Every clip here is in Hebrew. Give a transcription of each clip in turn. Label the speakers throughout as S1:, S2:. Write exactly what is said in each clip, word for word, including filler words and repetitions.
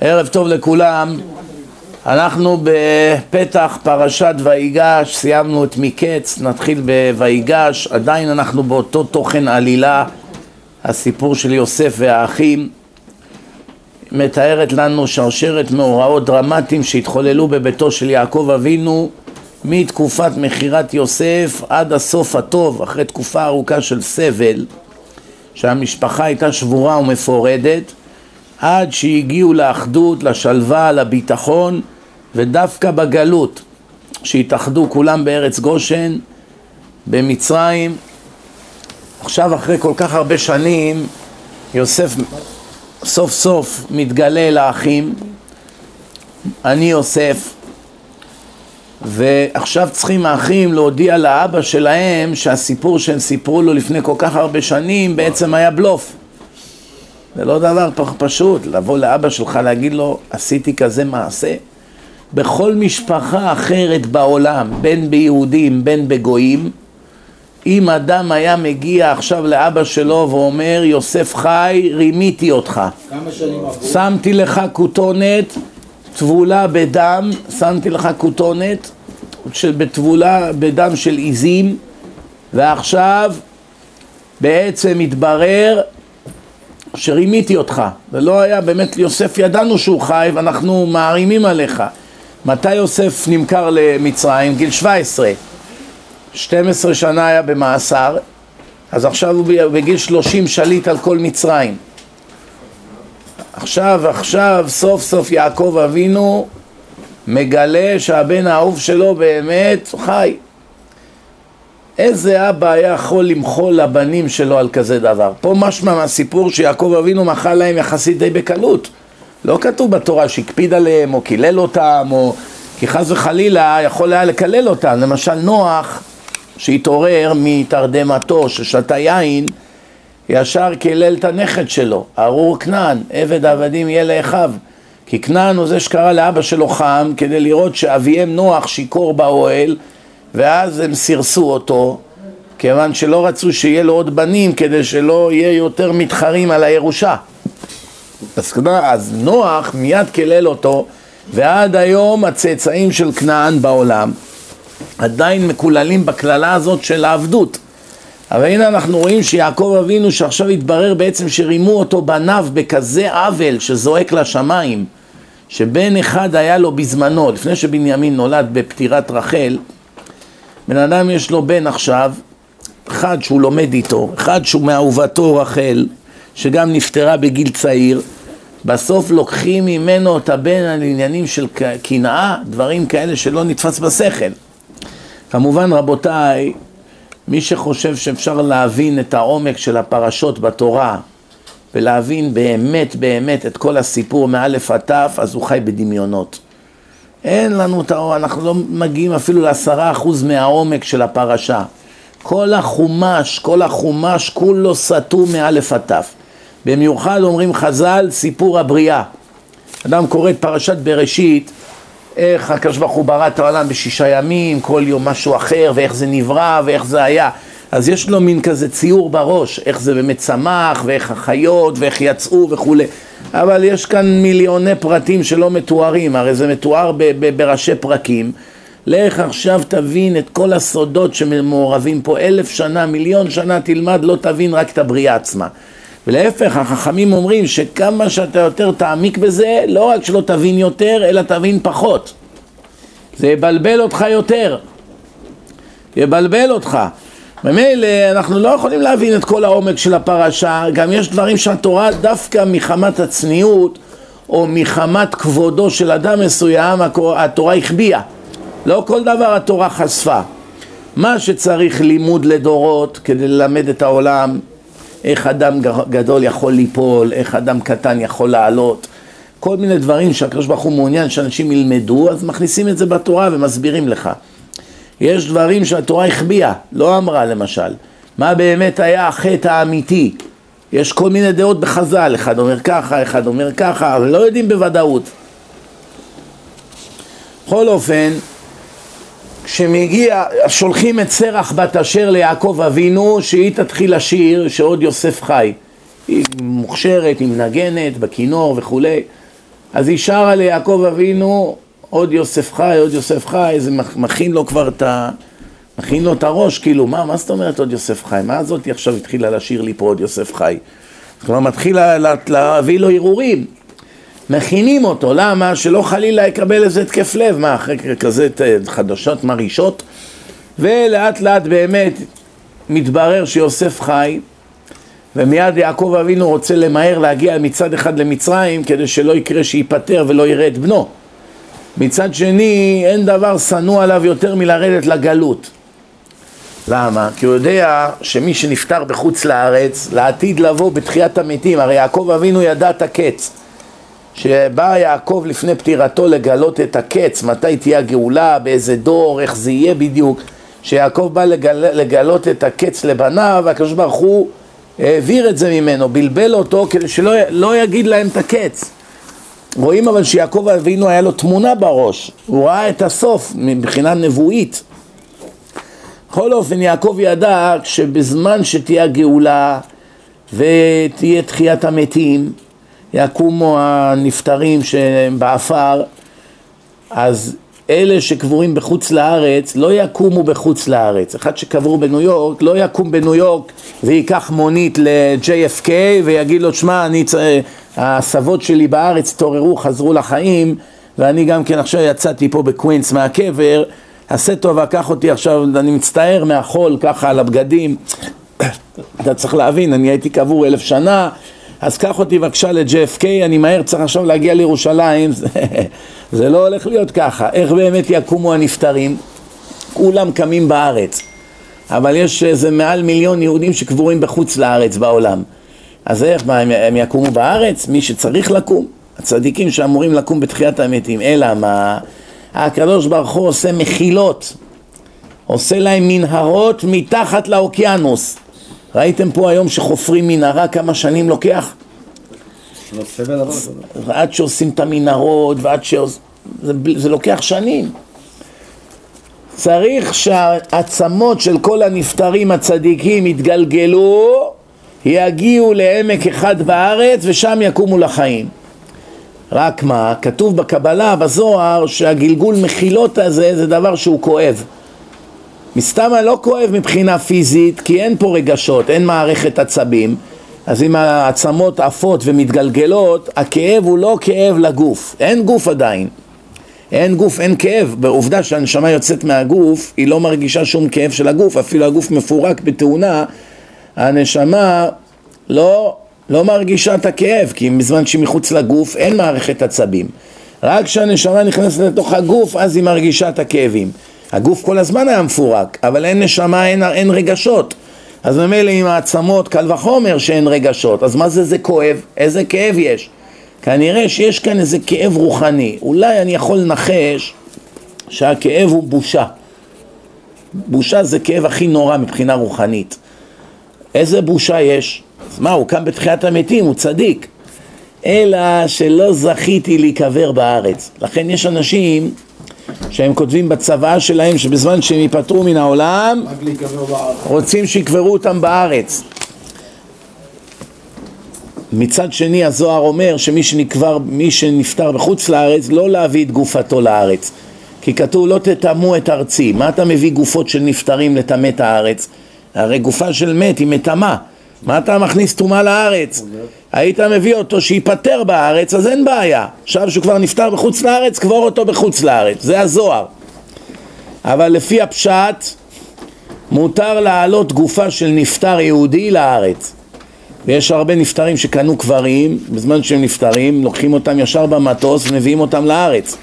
S1: ערב טוב לכולם. אנחנו בפתח פרשת ויגש, סיימנו את מקץ, נתחיל בויגש. עדיין אנחנו באותו תוכן עלילה, הסיפור של יוסף והאחים. מתארת לנו שרשרת מאורעות דרמטיים שהתחוללו בביתו של יעקב אבינו מתקופת מחירת יוסף עד הסוף הטוב, אחרי תקופה ארוכה של סבל שהמשפחה הייתה שבורה ומפורדת, עד שהגיעו לאחדות, לשלווה, לביטחון, ודווקא בגלות שהתאחדו כולם בארץ גושן במצרים. עכשיו אחרי כל כך הרבה שנים יוסף סוף סוף מתגלה לאחים, אני יוסף, ועכשיו צריכים האחים להודיע לאבא שלהם שהסיפור שהם סיפרו לו לפני כל כך הרבה שנים בעצם היה בלוף. זה לא דבר פשוט לבוא לאבא שלך להגיד לו עשיתי כזה מעשה. בכל משפחה אחרת בעולם, בין ביהודים בין בגויים, אם אדם היה מגיע עכשיו לאבא שלו ואומר יוסף חי, רימיתי אותך,
S2: כמה שנים עברו?
S1: שמתי לך כותונת טבולה בדם, שמתי לך כותונת בטבולה בדם של עיזים, ועכשיו בעצם מתברר שרימיתי אותך. זה לא היה באמת, יוסף ידענו שהוא חי ואנחנו מערימים עליך. מתי יוסף נמכר למצרים? גיל שבע עשרה, שתים עשרה שנה היה במאסר, אז עכשיו הוא בגיל שלושים שליט על כל מצרים. עכשיו עכשיו סוף סוף יעקב אבינו מגלה שהבן האהוב שלו באמת חי. איזה אבא היה יכול למחול לבנים שלו על כזה דבר? פה משמע מהסיפור שיעקב אבינו מחל להם יחסית די בקלות. לא כתוב בתורה שהקפיד עליהם או קילל אותם, או כי חס וחלילה יכול היה לקלל אותם. למשל נוח שהתעורר מתרדמתו ששתה יין, ישר קילל את הנכד שלו, ארור כנען, עבד עבדים יהיה לאחיו. כי כנען הוא זה שקרא לאבא שלו חם כדי לראות שאביהם נוח שיקור באוהל, ואז הם סירסו אותו, כיוון שלא רצו שיהיה לו עוד בנים כדי שלא יהיה יותר מתחרים על הירושה. אז, אז נוח מיד קילל אותו, ועד היום הצאצאים של כנען בעולם עדיין מקוללים בכללה הזאת של העבדות. אבל הנה אנחנו רואים שיעקב אבינו שעכשיו התברר בעצם שרימו אותו בניו בכזה עוול שזועק לשמיים, שבן אחד היה לו בזמנו, לפני שבנימין נולד בפטירת רחל, בן אדם יש לו בן עכשיו, אחד שהוא לומד איתו, אחד שהוא מאהובתו רחל, שגם נפטרה בגיל צעיר, בסוף לוקחים ממנו את הבן על עניינים של קנאה, דברים כאלה שלא נתפס בשכל. כמובן רבותיי, מי שחושב שאפשר להבין את העומק של הפרשות בתורה, ולהבין באמת באמת את כל הסיפור מאלף עד תף, אז הוא חי בדמיונות. אין לנו את העומק, אנחנו לא מגיעים אפילו לעשרה אחוז מהעומק של הפרשה. כל החומש, כל החומש כולו סתום מאלף עד תף. במיוחד אומרים חז"ל סיפור הבריאה. אדם קורא את פרשת בראשית, איך הקדוש ברוך הוא ברא את העולם בשישה ימים, כל יום משהו אחר, ואיך זה נברא ואיך זה היה. אז יש לו מין כזה ציור בראש, איך זה באמת צמח, ואיך החיות, ואיך יצאו וכו'. אבל יש כאן מיליוני פרטים שלא מתוארים, הרי זה מתואר ב- ב- בראשי פרקים. לך עכשיו תבין את כל הסודות שמעורבים פה, אלף שנה, מיליון שנה תלמד, לא תבין רק את הבריאה עצמה. ולהפך, החכמים אומרים שכמה שאתה יותר תעמיק בזה, לא רק שלא תבין יותר, אלא תבין פחות. זה יבלבל אותך יותר. יבלבל אותך. במילא אנחנו לא יכולים להבין את כל העומק של הפרשה, גם יש דברים שהתורה דווקא מחמת הצניעות, או מחמת כבודו של אדם מסוים, התורה החביאה. לא כל דבר התורה חשפה. מה שצריך לימוד לדורות כדי ללמד את העולם, איך אדם גדול יכול ליפול, איך אדם קטן יכול לעלות, כל מיני דברים שהקדוש ברוך הוא מעוניין שאנשים ילמדו, אז מכניסים את זה בתורה ומסבירים לך. יש דברים שהתורה החביאה, לא אמרה למשל. מה באמת היה החטא האמיתי? יש כל מיני דעות בחז"ל, אחד אומר ככה, אחד אומר ככה, אבל לא יודעים בוודאות. בכל אופן, כשמגיע, שולחים את סרח בת אשר ליעקב אבינו, שהיא תתחיל לשיר שעוד יוסף חי. היא מוכשרת, היא מנגנת, בכינור וכו'. אז היא שרה ליעקב אבינו, עוד יוסף חי, עוד יוסף חי, זה מכין לו כבר את ה... מכין לו את הראש, כאילו, מה, מה זאת אומרת עוד יוסף חי? מה זאת עכשיו התחילה לשיר לי פה עוד יוסף חי? כלומר, מתחילה לה, להביא לו ערעורים. מכינים אותו, למה? שלא חלילה יקבל איזה התקף לב, מה, אחרי כזה חדשות מרישות? ולאט לאט באמת מתברר שיוסף חי, ומיד יעקב אבינו רוצה למהר להגיע מצד אחד למצרים, כדי שלא יקרה שיפטר ולא יראה את בנו. מצד שני, אין דבר שנוא עליו יותר מלרדת לגלות. למה? כי הוא יודע שמי שנפטר בחוץ לארץ, לעתיד לבוא בתחיית המתים, הרי יעקב אבינו ידע את הקץ. שבא יעקב לפני פטירתו לגלות את הקץ, מתי תהיה הגאולה, באיזה דור, איך זה יהיה בדיוק. שיעקב בא לגל, לגלות את הקץ לבניו, והקדוש ברוך הוא העביר את זה ממנו, בלבל אותו כדי שלא לא יגיד להם את הקץ. רואים אבל שיעקב אבינו היה לו תמונה בראש, הוא ראה את הסוף מבחינה נבואית. בכל אופן יעקב ידע שבזמן שתהיה גאולה ותהיה תחיית המתים, יקומו הנפטרים שהם באפר, אז אלה שקבורים בחוץ לארץ לא יקומו בחוץ לארץ. אחד שקברו בניו יורק לא יקום בניו יורק ויקח מונית ל-ג'יי אף קיי ויגיד לו, שמה, אני צריך... הסבות שלי בארץ תוררו, חזרו לחיים, ואני גם כן עכשיו יצאתי פה בקווינס מהקבר, עשה טוב, לקח אותי עכשיו, אני מצטער מהחול ככה על הבגדים. אתה צריך להבין, אני הייתי קבור אלף שנה, אז קח אותי בבקשה ל-ג'יי אף קיי, אני מהר צריך עכשיו להגיע לירושלים. זה לא הולך להיות ככה. איך באמת יקומו הנפטרים? כולם קמים בארץ, אבל יש איזה מעל מיליון יהודים שקבורים בחוץ לארץ בעולם. אז איך, מה, הם יקומו בארץ? מי שצריך לקום, הצדיקים שאמורים לקום בתחיית המתים. אלא מה? הקדוש ברוך הוא עושה מחילות, עושה להם מנהרות מתחת לאוקיינוס. ראיתם פה היום שחופרים מנהרה, כמה שנים לוקח? עד שעושים את המנהרות, ועד שעושים... זה, זה לוקח שנים. צריך שהעצמות של כל הנפטרים הצדיקים יתגלגלו, יגיעו לעמק אחד בארץ ושם יקומו לחיים. רק מה? כתוב בקבלה, בזוהר, שהגלגול מחילות הזה זה דבר שהוא כואב. מסתם לא כואב מבחינה פיזית, כי אין פה רגשות, אין מערכת עצבים. אז אם העצמות עפות ומתגלגלות, הכאב הוא לא כאב לגוף. אין גוף עדיין. אין גוף, אין כאב. בעובדה שהנשמה יוצאת מהגוף, היא לא מרגישה שום כאב של הגוף. אפילו הגוף מפורק בתאונה, הנשמה לא, לא מרגישה את הכאב, כי בזמן שהיא מחוץ לגוף אין מערכת עצבים. רק כשהנשמה נכנסת לתוך הגוף, אז היא מרגישה את הכאבים. הגוף כל הזמן היה מפורק, אבל אין נשמה, אין, אין רגשות. אז ממילא עם העצמות קל וחומר שאין רגשות. אז מה זה זה כואב? איזה כאב יש? כנראה שיש כאן איזה כאב רוחני. אולי אני יכול לנחש שהכאב הוא בושה. בושה זה כאב הכי נורא מבחינה רוחנית. איזה בושה יש? אז מה, הוא קם בתחיית המתים, הוא צדיק. אלא שלא זכיתי להיקבר בארץ. לכן יש אנשים שהם כותבים בצבא שלהם שבזמן שהם ייפטרו מן העולם רוצים שיקברו אותם בארץ. מצד שני הזוהר אומר שמי שנקבר, מי שנפטר בחוץ לארץ לא להביא את גופתו לארץ, כי כתוב לא תטמאו את ארצי. מה אתה מביא גופות של נפטרים לטמא את הארץ? הרי גופה של מת היא מטמאה. מה אתה מכניס טומאה לארץ? היית מביא אותו שיפטר בארץ, אז אין בעיה. עכשיו שהוא כבר נפטר בחוץ לארץ, קבור אותו בחוץ לארץ. זה הזוהר. אבל לפי הפשט, מותר להעלות גופה של נפטר יהודי לארץ. ויש הרבה נפטרים שקנו קברים, בזמן שהם נפטרים, לוקחים אותם ישר במטוס ומביאים אותם לארץ.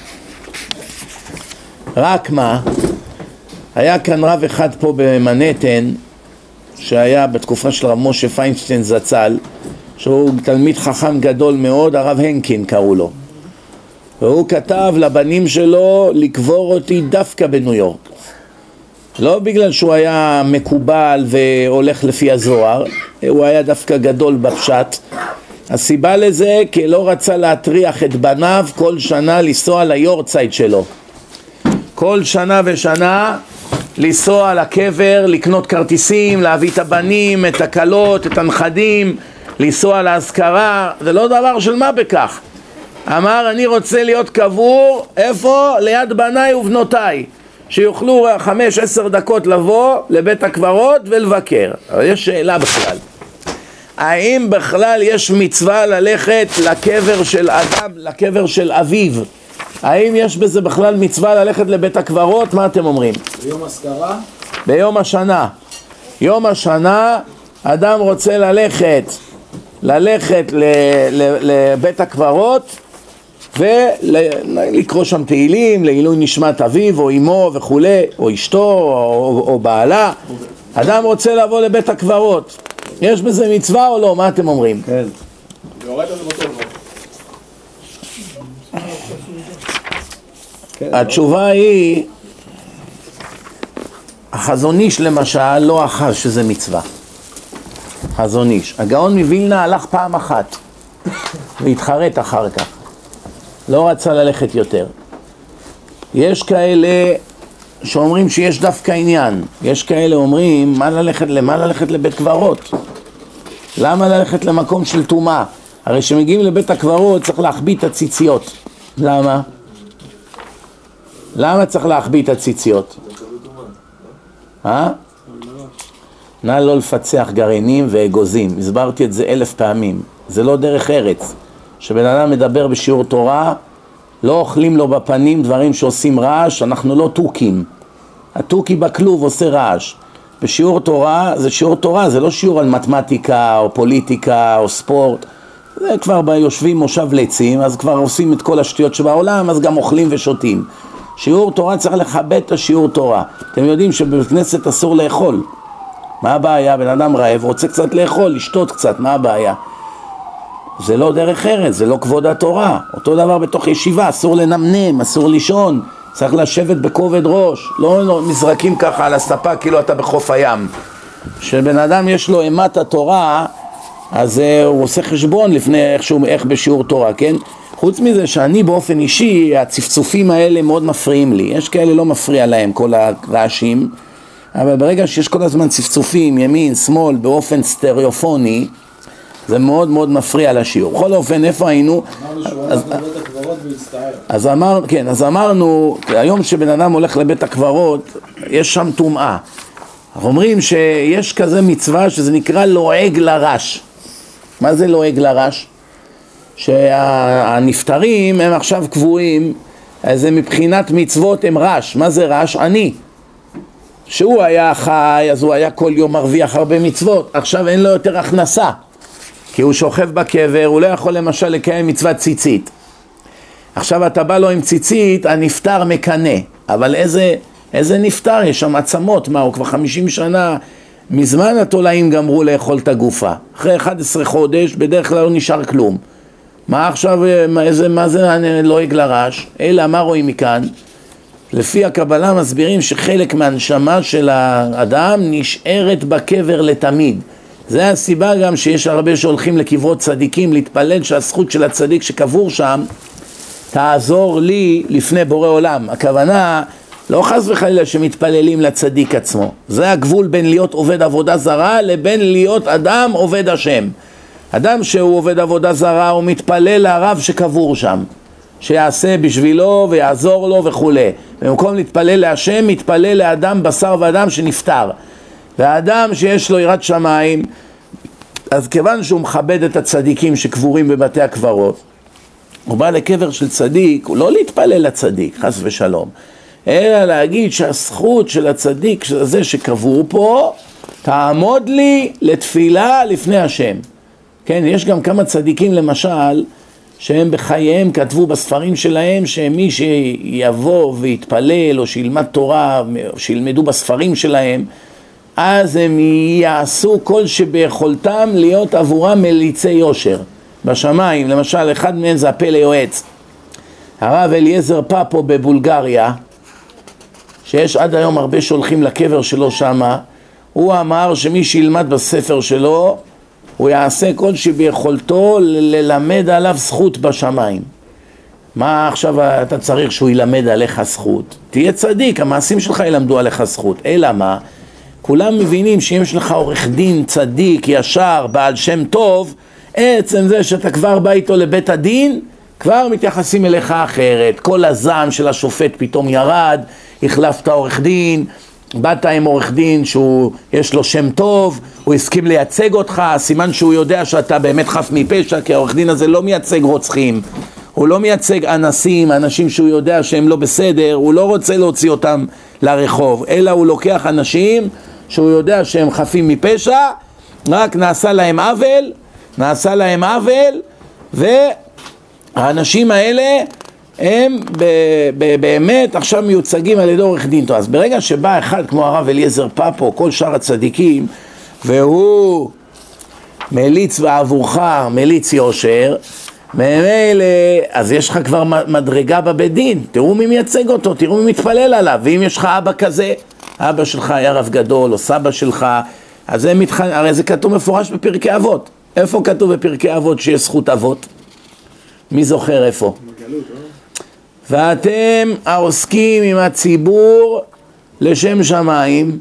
S1: רק מה? היה כאן רב אחד פה במנהטן, שהיה בתקופה של רב משה פיינשטיין זצ"ל, שהוא תלמיד חכם גדול מאוד, הרב הנקין קראו לו. והוא כתב לבנים שלו לקבור אותי דווקא בניו יורק. לא בגלל שהוא היה מקובל והולך לפי הזוהר, הוא היה דווקא גדול בפשט. הסיבה לזה כי לא רצה להטריח את בניו כל שנה לנסוע ליורצייט שלו. כל שנה ושנה לנסוע לקבר, לקנות כרטיסים, להביא את הבנים, את הקלות, את הנכדים, לנסוע להזכרה. זה לא דבר של מה בכך. אמר אני רוצה להיות קבור, איפה? ליד בניי ובנותיי, שיוכלו חמש עשר דקות לבוא לבית הקברות ולבקר. אבל יש שאלה בכלל, האם בכלל יש מצווה ללכת לקבר של אדם, לקבר של אביו? האם יש בזה בכלל מצווה ללכת לבית הקברות? מה אתם אומרים?
S2: ביום הזכרה?
S1: ביום השנה. יום השנה אדם רוצה ללכת ללכת ל, ל, לבית הקברות ולקרוא שם תהילים לעילוי נשמת אביו או אמו וכולי, או אשתו או, או בעלה. אדם רוצה לבוא לבית הקברות, יש בזה מצווה או לא? מה אתם אומרים?
S2: כן. יורד על זה בטוח.
S1: התשובה היא, החזון איש למשל לא אחז שזה מצווה. חזון איש, הגאון מווילנה הלך פעם אחת והתחרט אחר כך, לא רצה ללכת יותר. יש כאלה שאומרים שיש דווקא עניין, יש כאלה אומרים מה ללכת, למה ללכת לבית קברות? למה ללכת למקום של טומאה? הרי שמגיעים לבית הקברות צריך להחביא את הציציות. למה? למה צריך להחביא את הציציות? אה? נא לא לפצח גרעינים ואגוזים, הסברתי את זה אלף פעמים. זה לא דרך ארץ. שבן אדם מדבר בשיעור תורה, לא אוכלים לו בפנים דברים שעושים רעש, אנחנו לא טוקים. הטוקי בכלוב עושה רעש. בשיעור תורה, זה שיעור תורה, זה לא שיעור על מתמטיקה או פוליטיקה או ספורט. זה כבר ביושבים מושב לצים, אז כבר עושים את כל השטויות שבעולם, אז גם אוכלים ושותים. שיעור תורה צריך לכבד את השיעור תורה. אתם יודעים שבבית כנסת אסור לאכול. מה הבעיה? בן אדם רעב, רוצה קצת לאכול, לשתות קצת, מה הבעיה? זה לא דרך ארץ, זה לא כבוד התורה. אותו דבר בתוך ישיבה, אסור לנמנם, אסור לישון, צריך לשבת בכובד ראש, לא, לא מזרקים ככה על הספה כאילו אתה בחוף הים. כשבן אדם יש לו אימת התורה, אז uh, הוא עושה חשבון לפני איך, שהוא, איך בשיעור תורה, כן? חוץ מזה שאני באופן אישי, הצפצופים האלה מאוד מפריעים לי. יש כאלה לא מפריע להם כל הרעשים, אבל ברגע שיש כל הזמן צפצופים, ימין, שמאל, באופן סטריאופוני, זה מאוד מאוד מפריע לשיעור. בכל אופן, איפה היינו?
S2: אמרנו שהוא הולך לבית הקברות והצטער.
S1: אז אמר, כן, אז אמרנו, היום שבן אדם הולך לבית הקברות, יש שם טומאה. אנחנו אומרים שיש כזה מצווה שזה נקרא לועג לרש. מה זה לועג לרש? שהנפטרים הם עכשיו קבועים, אז מבחינת מצוות הם רש. מה זה רש? אני. שהוא היה חי, אז הוא היה כל יום מרוויח הרבה מצוות. עכשיו אין לו יותר הכנסה. כי הוא שוכב בקבר, הוא לא יכול למשל לקיים מצוות ציצית. עכשיו אתה בא לו עם ציצית, הנפטר מקנה. אבל איזה, איזה נפטר? יש שם עצמות, מה, הוא כבר חמישים שנה, מזמן התולעים גמרו לאכול את הגופה. אחרי אחד עשר חודש, בדרך כלל לא נשאר כלום. מה עכשיו, מה, איזה, מה זה לועג לרש? אלא מה רואים מכאן? לפי הקבלה מסבירים שחלק מהנשמה של האדם נשארת בקבר לתמיד. זה הסיבה גם שיש הרבה שהולכים לקברות צדיקים להתפלל שהזכות של הצדיק שקבור שם תעזור לי לפני בורא עולם. הכוונה לא חס וחלילה שמתפללים לצדיק עצמו. זה הגבול בין להיות עובד עבודה זרה לבין להיות אדם עובד השם. אדם שהוא עובד עבודה זרה הוא מתפלל לרב שקבור שם, שיעשה בשבילו ויעזור לו וכו'. במקום להתפלל להשם, מתפלל לאדם בשר ואדם שנפטר. והאדם שיש לו יראת שמיים, אז כיוון שהוא מכבד את הצדיקים שקבורים בבתי הקברות, הוא בא לקבר של צדיק, הוא לא להתפלל לצדיק, חס ושלום, אלא להגיד שהזכות של הצדיק הזה שקבור פה, תעמוד לי לתפילה לפני השם. כן, יש גם כמה צדיקים למשל, שהם בחייהם כתבו בספרים שלהם שמי שיבוא ויתפלל או שילמד תורה או שילמדו בספרים שלהם, אז הם יעשו כל שביכולתם להיות עבורם מליצי יושר בשמיים. למשל אחד מהם זה הפלא יועץ, הרב אליעזר פאפו בבולגריה, שיש עד היום הרבה שהולכים לקבר שלו שמה. הוא אמר שמי שילמד בספר שלו הוא יעשה כל שביכולתו ללמד עליו זכות בשמיים. מה עכשיו אתה צריך שהוא ילמד עליך זכות? תהיה צדיק, המעשים שלך ילמדו עליך זכות. אלא מה? כולם מבינים שאם יש לך עורך דין צדיק, ישר, בעל שם טוב, עצם זה שאתה כבר בא איתו לבית הדין, כבר מתייחסים אליך אחרת, כל הזעם של השופט פתאום ירד, החלפת עורך דין, באת עם עורך דין שהוא יש לו שם טוב, הוא הסכים לייצג אותך, סימן שהוא יודע שאתה באמת חף מפשע, כי העורך דין הזה לא מייצג רוצחים, הוא לא מייצג אנסים, אנשים שהוא יודע שהם לא בסדר, הוא לא רוצה להוציא אותם לרחוב, אלא הוא לוקח אנשים שהוא יודע שהם חפים מפשע, רק נעשה להם עוול, נעשה להם עוול, והאנשים האלה הם ב- ב- באמת עכשיו מיוצגים על ידי עורך דין. אז ברגע שבא אחד כמו הרב אליעזר פאפו, כל שאר הצדיקים, והוא מליץ בעבורך, מליץ יושר, ממילא, אז יש לך כבר מדרגה בבית דין, תראו מי מייצג אותו, תראו מי מתפלל עליו, ואם יש לך אבא כזה, אבא שלך היה רב גדול, או סבא שלך, אז זה מתח... הרי זה כתוב מפורש בפרקי אבות. איפה כתוב בפרקי אבות שיש זכות אבות? מי זוכר איפה?
S2: בגלות, לא?
S1: ואתם העוסקים עם הציבור לשם שמיים,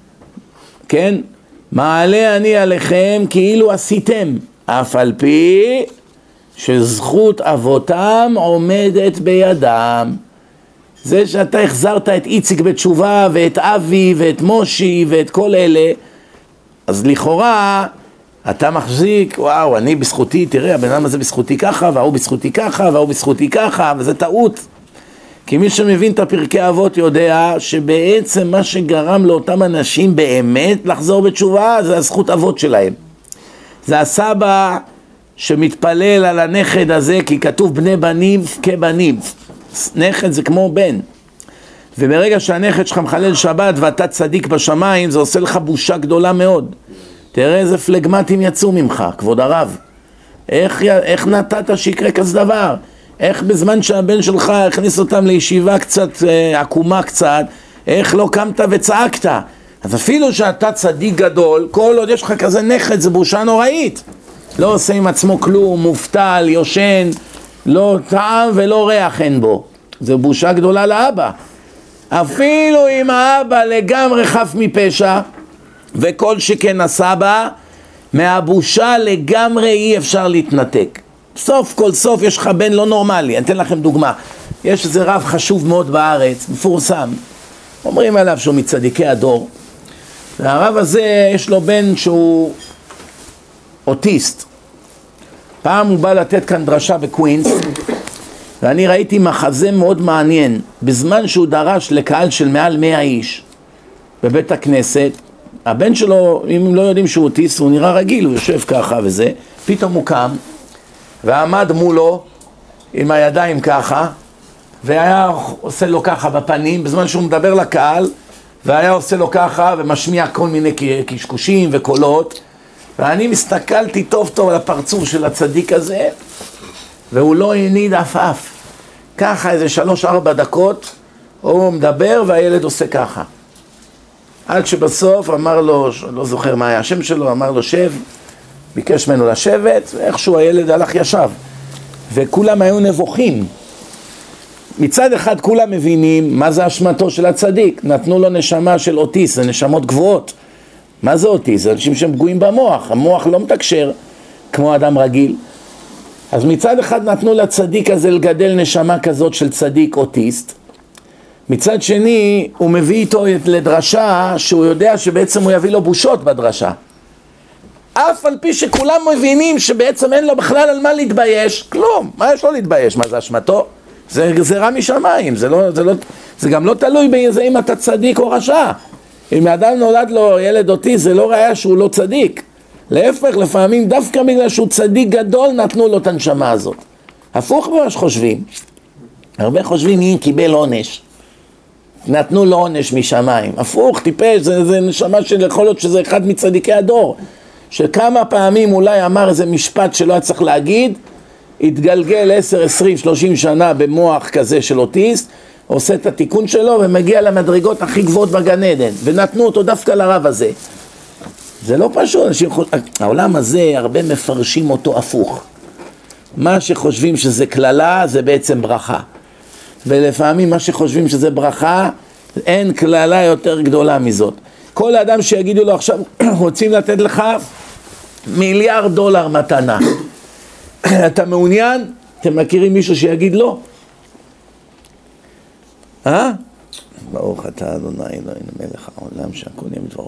S1: כן? מעלה אני עליכם כאילו עשיתם, אף על פי שזכות אבותם עומדת בידם. זה שאתה החזרת את איציק בתשובה ואת אבי ואת מושי ואת כל אלה, אז לכאורה אתה מחזיק, וואו, אני בזכותי, תראה, הבן אדם הזה בזכותי ככה, והוא בזכותי ככה, והוא בזכותי ככה, וזה טעות. כי מי שמבין את הפרקי אבות יודע שבעצם מה שגרם לאותם אנשים באמת לחזור בתשובה, זה הזכות אבות שלהם. זה הסבא שמתפלל על הנכד הזה, כי כתוב בני בנים כבנים. נכד זה כמו בן. וברגע שהנכד שלך מחלל שבת ואתה צדיק בשמיים, זה עושה לך בושה גדולה מאוד. תראה איזה פלגמטים יצאו ממך, כבוד הרב. איך, איך נתת שיקרה כזה דבר? איך בזמן שהבן שלך הכניס אותם לישיבה קצת, עקומה קצת, איך לא קמת וצעקת? אז אפילו שאתה צדיק גדול, כל עוד יש לך כזה נכד, זה בושה נוראית. לא עושה עם עצמו כלום, מובטל, יושן, לא טעם ולא ריח אין בו. זה בושה גדולה לאבא. אפילו אם האבא לגמרי חף מפשע, וכל שכן הסבא, מהבושה לגמרי אי אפשר להתנתק. סוף כל סוף יש לך בן לא נורמלי. אני אתן לכם דוגמה. יש איזה רב חשוב מאוד בארץ, מפורסם. אומרים עליו שהוא מצדיקי הדור. והרב הזה יש לו בן שהוא אוטיסט. פעם הוא בא לתת כאן דרשה בקווינס, ואני ראיתי מחזה מאוד מעניין. בזמן שהוא דרש לקהל של מעל מאה איש בבית הכנסת, הבן שלו, אם הם לא יודעים שהוא אוטיסט, הוא נראה רגיל, הוא יושב ככה וזה, פתאום הוא קם ועמד מולו עם הידיים ככה, והיה עושה לו ככה בפנים בזמן שהוא מדבר לקהל, והיה עושה לו ככה ומשמיע כל מיני קשקושים וקולות, ואני מסתכלתי טוב טוב על הפרצוף של הצדיק הזה, והוא לא הניד אף אף. ככה איזה שלוש ארבע דקות הוא מדבר והילד עושה ככה. עד שבסוף אמר לו, לא זוכר מה היה השם שלו, אמר לו שב, ביקש ממנו לשבת, ואיכשהו הילד הלך ישב. וכולם היו נבוכים. מצד אחד כולם מבינים מה זה אשמתו של הצדיק. נתנו לו נשמה של אוטיסט, זה נשמות גבוהות. מה זה אוטיסט? זה אנשים שהם פגועים במוח, המוח לא מתקשר כמו אדם רגיל. אז מצד אחד נתנו לצדיק הזה לגדל נשמה כזאת של צדיק אוטיסט. מצד שני הוא מביא איתו לדרשה שהוא יודע שבעצם הוא יביא לו בושות בדרשה. אף על פי שכולם מבינים שבעצם אין לו בכלל על מה להתבייש, כלום. מה יש לו להתבייש? מה זה אשמתו? זה גזירה משמיים, זה, לא, זה, לא, זה גם לא תלוי בזה אם אתה צדיק או רשע. אם האדם נולד לו ילד אוטיסט, זה לא ראיה שהוא לא צדיק. להפך, לפעמים דווקא בגלל שהוא צדיק גדול נתנו לו את הנשמה הזאת. הפוך ממה שחושבים. הרבה חושבים מי קיבל עונש. נתנו לו עונש משמיים. הפוך, טיפש, זה, זה נשמה של יכול להיות שזה אחד מצדיקי הדור. שכמה פעמים אולי אמר איזה משפט שלא היה צריך להגיד, התגלגל עשר, עשרים, שלושים שנה במוח כזה של אוטיסט, עושה את התיקון שלו ומגיע למדרגות הכי גבוהות בגן עדן, ונתנו אותו דווקא לרב הזה. זה לא פשוט, אנשים חוש... העולם הזה הרבה מפרשים אותו הפוך. מה שחושבים שזה כללה זה בעצם ברכה. ולפעמים מה שחושבים שזה ברכה, אין כללה יותר גדולה מזאת. כל האדם שיגידו לו עכשיו, רוצים לתת לך מיליארד דולר מתנה. אתה מעוניין? אתם מכירים מישהו שיגיד לא? אה? ברוך אתה אדוני אלוהינו מלך העולם שהכל יהיה בדברו.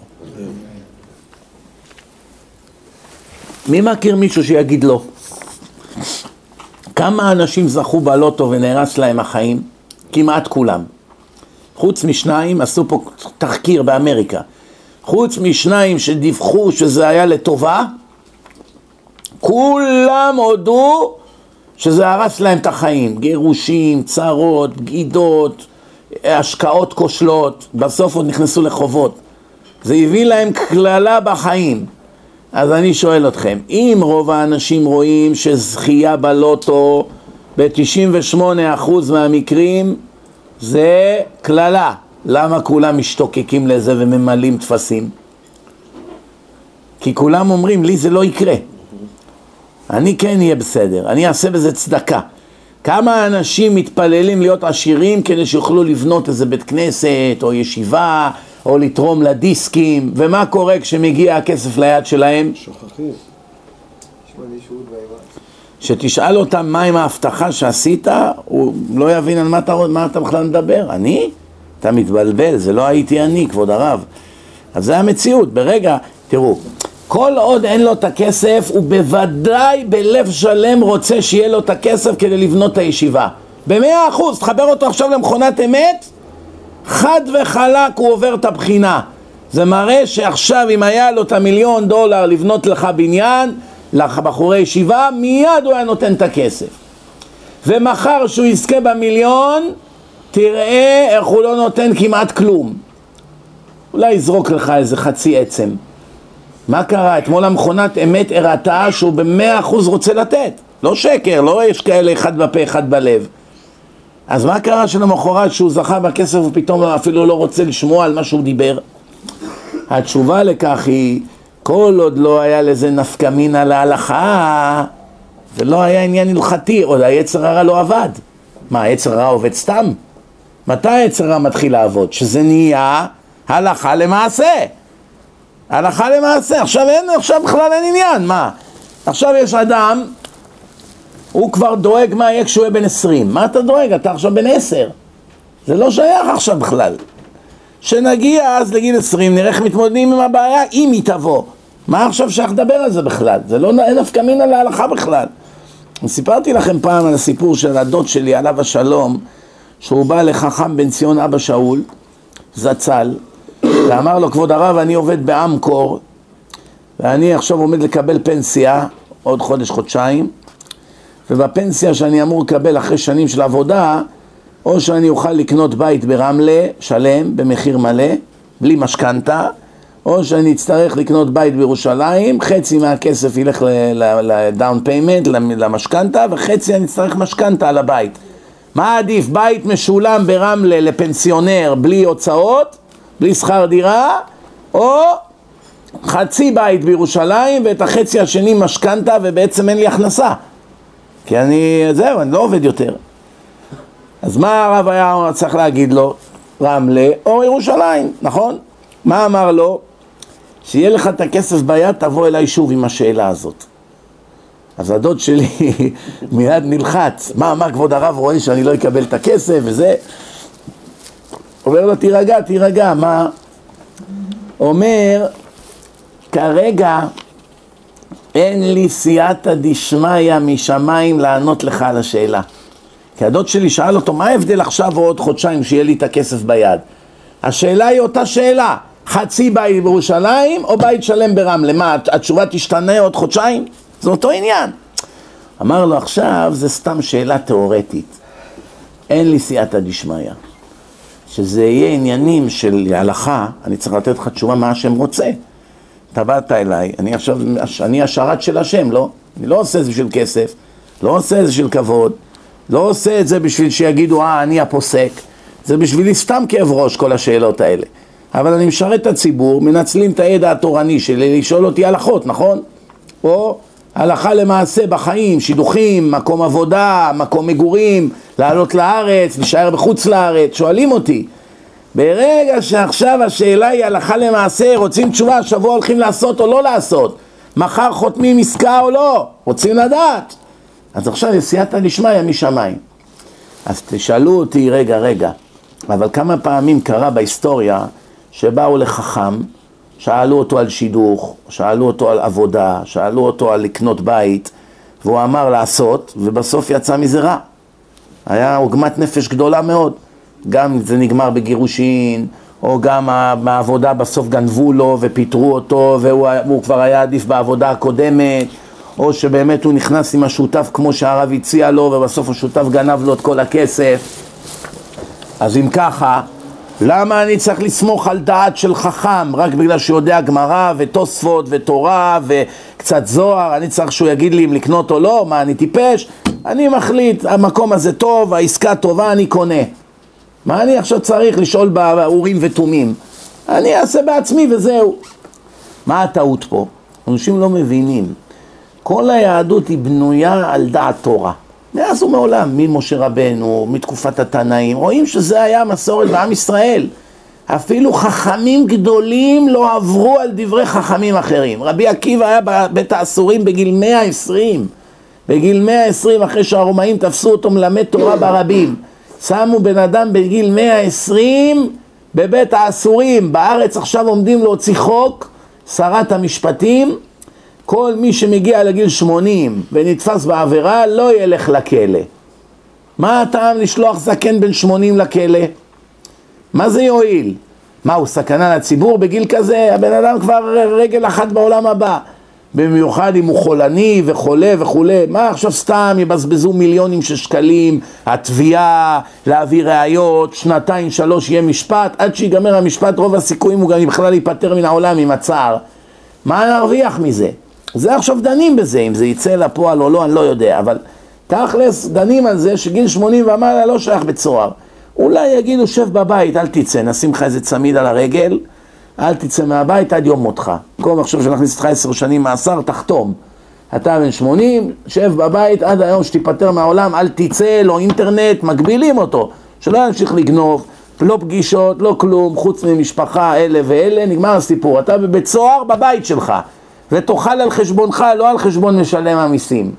S1: מי מכיר מישהו שיגיד לא? כמה אנשים זכו בלוטו ונהרס להם החיים? כמעט כולם. חוץ משניים, עשו פה תחקיר באמריקה, חוץ משניים שדיווחו שזה היה לטובה, כולם הודו שזה הרס להם את החיים. גירושים, צרות, בגידות, השקעות כושלות, בסוף עוד נכנסו לחובות. זה הביא להם כללה בחיים. אז אני שואל אתכם, אם רוב האנשים רואים שזכייה בלוטו ב-תשעים ושמונה אחוז מהמקרים זה כללה, למה כולם משתוקקים לזה וממלאים תפסים? כי כולם אומרים לי זה לא יקרה, אני כן יהיה בסדר, אני אעשה בזה צדקה. כמה אנשים מתפללים להיות עשירים כדי שיוכלו לבנות איזה בית כנסת או ישיבה או לתרום לדיסקים, ומה קורה כשמגיע הכסף ליד שלהם?
S2: שוכחים.
S1: שתשאל אותם מה עם ההבטחה שעשית, הוא לא יבין על מה אתה, מה אתה בכלל מדבר. אני? אתה מתבלבל, זה לא הייתי אני, כבוד הרב. אז זה המציאות. ברגע, תראו, כל עוד אין לו את הכסף, הוא בוודאי בלב שלם רוצה שיהיה לו את הכסף כדי לבנות את הישיבה. במאה אחוז, תחבר אותו עכשיו למכונת אמת, חד וחלק הוא עובר את הבחינה. זה מראה שעכשיו אם היה לו את המיליון דולר לבנות לך בניין, לבחורי ישיבה, מיד הוא היה נותן את הכסף. ומחר שהוא יזכה במיליון, תראה איך הוא לא נותן כמעט כלום. אולי יזרוק לך איזה חצי עצם. מה קרה? אתמול המכונת אמת הראתה שהוא במאה אחוז רוצה לתת. לא שקר, לא יש כאלה אחד בפה אחד בלב. אז מה קרה שלמחרת שהוא זכה בכסף ופתאום אפילו לא רוצה לשמוע על מה שהוא דיבר? התשובה לכך היא, כל עוד לא היה לזה נפקא מינה להלכה, זה לא היה עניין הלכתי, עוד היצר הרע לא עבד. מה, היצר הרע עובד סתם? מתי היצר הרע מתחיל לעבוד? שזה נהיה הלכה למעשה. הלכה למעשה, עכשיו אין, עכשיו בכלל אין עניין, מה? עכשיו יש אדם, הוא כבר דואג מה יהיה כשהוא יהיה בן עשרים. מה אתה דואג? אתה עכשיו בן עשר. זה לא שייך עכשיו בכלל. שנגיע אז לגיל עשרים, נראה איך מתמודדים עם הבעיה, אם היא תבוא. מה עכשיו שייך לדבר על זה בכלל? זה לא נפקא מינה להלכה בכלל. סיפרתי לכם פעם על הסיפור של הדוד שלי, עליו השלום, שהוא בא לחכם בן ציון אבא שאול, זצ"ל, ואמר לו, כבוד הרב, אני עובד באמקור, ואני עכשיו עומד לקבל פנסיה, עוד חודש, חודשיים, ובפנסיה שאני אמור לקבל אחרי שנים של עבודה, או שאני אוכל לקנות בית ברמלה, שלם, במחיר מלא, בלי משכנתה, או שאני אצטרך לקנות בית בירושלים, חצי מהכסף ילך לדאון פיימנט, למשכנתה, וחצי אני אצטרך משכנתה על הבית. מה עדיף? בית משולם ברמלה לפנסיונר בלי הוצאות, בלי שכר דירה, או חצי בית בירושלים ואת החצי השני משכנתה ובעצם אין לי הכנסה. כי אני, זהו, אני לא עובד יותר. אז מה הרב היה צריך להגיד לו? רמלה או ירושלים, נכון? מה אמר לו? שיהיה לך את הכסף ביד, תבוא אליי שוב עם השאלה הזאת. אז הדוד שלי מיד נלחץ. מה אמר כבוד הרב, רואה שאני לא אקבל את הכסף וזה? אומר לו, תירגע, תירגע. מה? אומר, כרגע אין לי סייעתא דשמיא משמיים לענות לך על השאלה. כי הדוד שלי שאל אותו, מה ההבדל עכשיו או עוד חודשיים שיהיה לי את הכסף ביד? השאלה היא אותה שאלה, חצי בית בירושלים או בית שלם ברמלה? מה, התשובה תשתנה עוד חודשיים? זה אותו עניין. אמר לו, עכשיו זה סתם שאלה תיאורטית. אין לי סייעתא דשמיא. שזה יהיה עניינים של הלכה, אני צריך לתת לך תשובה מה השם רוצה. אתה באת אליי, אני עכשיו, אני השרת של השם, לא? אני לא עושה את זה בשביל כסף, לא עושה את זה בשביל כבוד, לא עושה את זה בשביל שיגידו, אה, אני הפוסק. זה בשבילי סתם כאב ראש כל השאלות האלה. אבל אני משרת את הציבור, מנצלים את הידע התורני שלי לשאול אותי הלכות, נכון? או הלכה למעשה בחיים, שידוכים, מקום עבודה, מקום מגורים, לעלות לארץ, להישאר בחוץ לארץ, שואלים אותי. ברגע שעכשיו השאלה היא הלכה למעשה, רוצים תשובה, השבוע הולכים לעשות או לא לעשות, מחר חותמים עסקה או לא, רוצים לדעת. אז עכשיו יש סייעתא דשמיא משמיים. אז תשאלו אותי, רגע, רגע, אבל כמה פעמים קרה בהיסטוריה שבאו לחכם, שאלו אותו על שידוך, שאלו אותו על עבודה, שאלו אותו על לקנות בית, והוא אמר לעשות, ובסוף יצא מזה רע. היה עוגמת נפש גדולה מאוד. גם זה נגמר בגירושין, או גם מהעבודה בסוף גנבו לו ופיטרו אותו, והוא הוא כבר היה עדיף בעבודה הקודמת, או שבאמת הוא נכנס עם השותף כמו שהרב הציע לו, ובסוף השותף גנב לו את כל הכסף. אז אם ככה, למה אני צריך לסמוך על דעת של חכם, רק בגלל שיודע גמרא ותוספות ותורה וקצת זוהר, אני צריך שהוא יגיד לי אם לקנות או לא, מה אני טיפש? אני מחליט, המקום הזה טוב, העסקה טובה, אני קונה. מה אני עכשיו צריך לשאול באורים ותומים? אני אעשה בעצמי וזהו. מה הטעות פה? אנשים לא מבינים. כל היהדות היא בנויה על דעת תורה. מאז ומעולם, ממשה רבנו, מתקופת התנאים, רואים שזה היה מסורת בעם ישראל. אפילו חכמים גדולים לא עברו על דברי חכמים אחרים. רבי עקיבא היה בבית האסורים בגיל מאה ועשרים. בגיל מאה ועשרים, אחרי שהרומאים תפסו אותו מלמד תורה ברבים. שמו בן אדם בגיל מאה ועשרים בבית האסורים. בארץ עכשיו עומדים להוציא חוק, שרת המשפטים, כל מי שמגיע לגיל שמונים ונתפס בעבירה לא ילך לכלא. מה הטעם לשלוח זקן בן שמונים לכלא? מה זה יועיל? מה, הוא סכנה לציבור בגיל כזה? הבן אדם כבר רגל אחת בעולם הבא. במיוחד אם הוא חולני וחולה וכו'. מה עכשיו סתם יבזבזו מיליונים של שקלים, התביעה, להביא ראיות, שנתיים שלוש יהיה משפט, עד שיגמר המשפט רוב הסיכויים הוא גם בכלל ייפטר מן העולם עם הצער. מה נרוויח מזה? זה עכשיו דנים בזה, אם זה יצא לפועל או לא, אני לא יודע, אבל תכלס דנים על זה שגיל שמונים ומעלה לא שייך בצוהר. אולי יגידו שב בבית, אל תצא, נשים לך איזה צמיד על הרגל, אל תצא מהבית עד יום מותך. במקום עכשיו שנכניס אותך עשר שנים מאסר, תחתום. אתה בן שמונים, שב בבית עד היום שתיפטר מהעולם, אל תצא, לא אינטרנט, מגבילים אותו, שלא ימשיך לגנוב, לא פגישות, לא כלום, חוץ ממשפחה, אלה ואלה, נגמר הסיפור. אתה בבית סוהר בבית שלך. ותאכל על חשבונך, לא על חשבון משלם המיסים.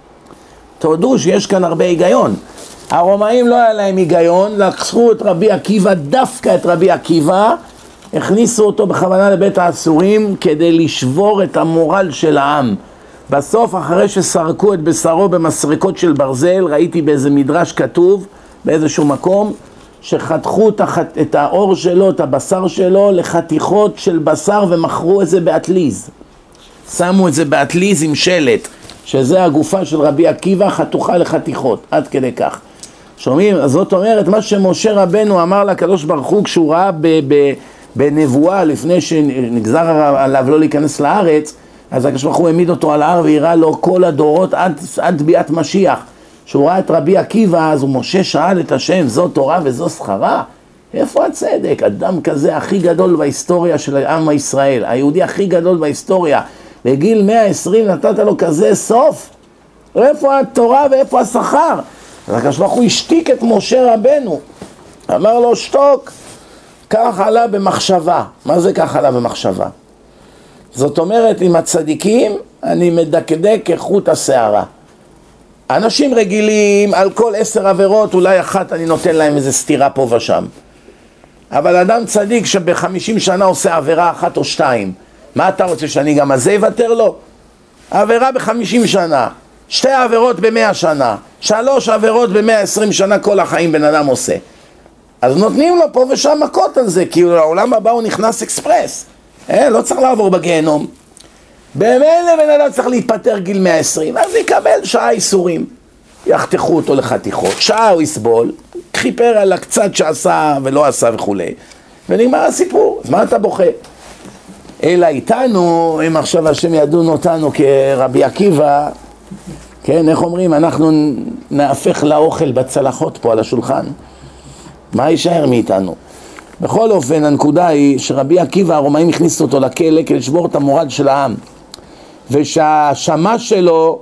S1: תודו שיש כאן הרבה היגיון. הרומאים לא היה להם היגיון, לקחו את רבי עקיבא, דווקא את רבי עקיבא, הכניסו אותו בכוונה לבית האסורים כדי לשבור את המורל של העם. בסוף, אחרי שסרקו את בשרו במסרקות של ברזל, ראיתי באיזה מדרש כתוב, באיזשהו מקום, שחתכו את האור שלו, את הבשר שלו, לחתיכות של בשר ומכרו את זה באטליז. שמו את זה באטליז עם שלט, שזה הגופה של רבי עקיבא, חתוכה לחתיכות, עד כדי כך. שומעים? אז זאת אומרת, מה שמשה רבנו אמר לקדוש ברוך הוא, כשהוא ראה ב- ב- בנבואה, לפני שנגזר עליו לא להיכנס לארץ, אז הקדוש ברוך הוא העמיד אותו על ההר, והראה לו כל הדורות עד, עד ביאת משיח. כשהוא ראה את רבי עקיבא, אז הוא משה שאל את השם, זו תורה וזו שכרה? איפה הצדק? אדם כזה הכי גדול בהיסטוריה של העם הישראל, היהודי הכי גדול בהיסטוריה, בגיל מאה ועשרים נתת לו כזה סוף? איפה התורה ואיפה השכר? אז הקדוש ברוך הוא השתיק את משה רבנו, אמר לו שתוק, כך עלה במחשבה. מה זה כך עלה במחשבה? זאת אומרת, עם הצדיקים אני מדקדק כחוט השערה. אנשים רגילים, על כל עשר עבירות, אולי אחת אני נותן להם איזה סתירה פה ושם. אבל אדם צדיק שבחמישים שנה עושה עבירה אחת או שתיים, מה אתה רוצה, שאני גם הזה יוותר לו? עבירה בחמישים שנה, שתי עבירות במאה שנה, שלוש עבירות במאה עשרים שנה, כל החיים בן אדם עושה. אז נותנים לו פה ושם מכות על זה, כי לעולם הבא הוא נכנס אקספרס. אה, לא צריך לעבור בגיהנום. באמת בן אדם צריך להיפטר גיל מאה ועשרים, אז יקבל שעה איסורים. יחתכו אותו לחתיכות, שעה הוא יסבול, חיפר על הקצת שעשה ולא עשה וכו'. ונגמר הסיפור, אז מה אתה בוכה? אלא איתנו, אם עכשיו השם ידון אותנו כרבי עקיבא, כן, איך אומרים, אנחנו נהפך לאוכל בצלחות פה על השולחן. מה יישאר מאיתנו? בכל אופן, הנקודה היא שרבי עקיבא, הרומאים הכניסו אותו לכלא כדי לשבור את המורל של העם. ושהשמש שלו,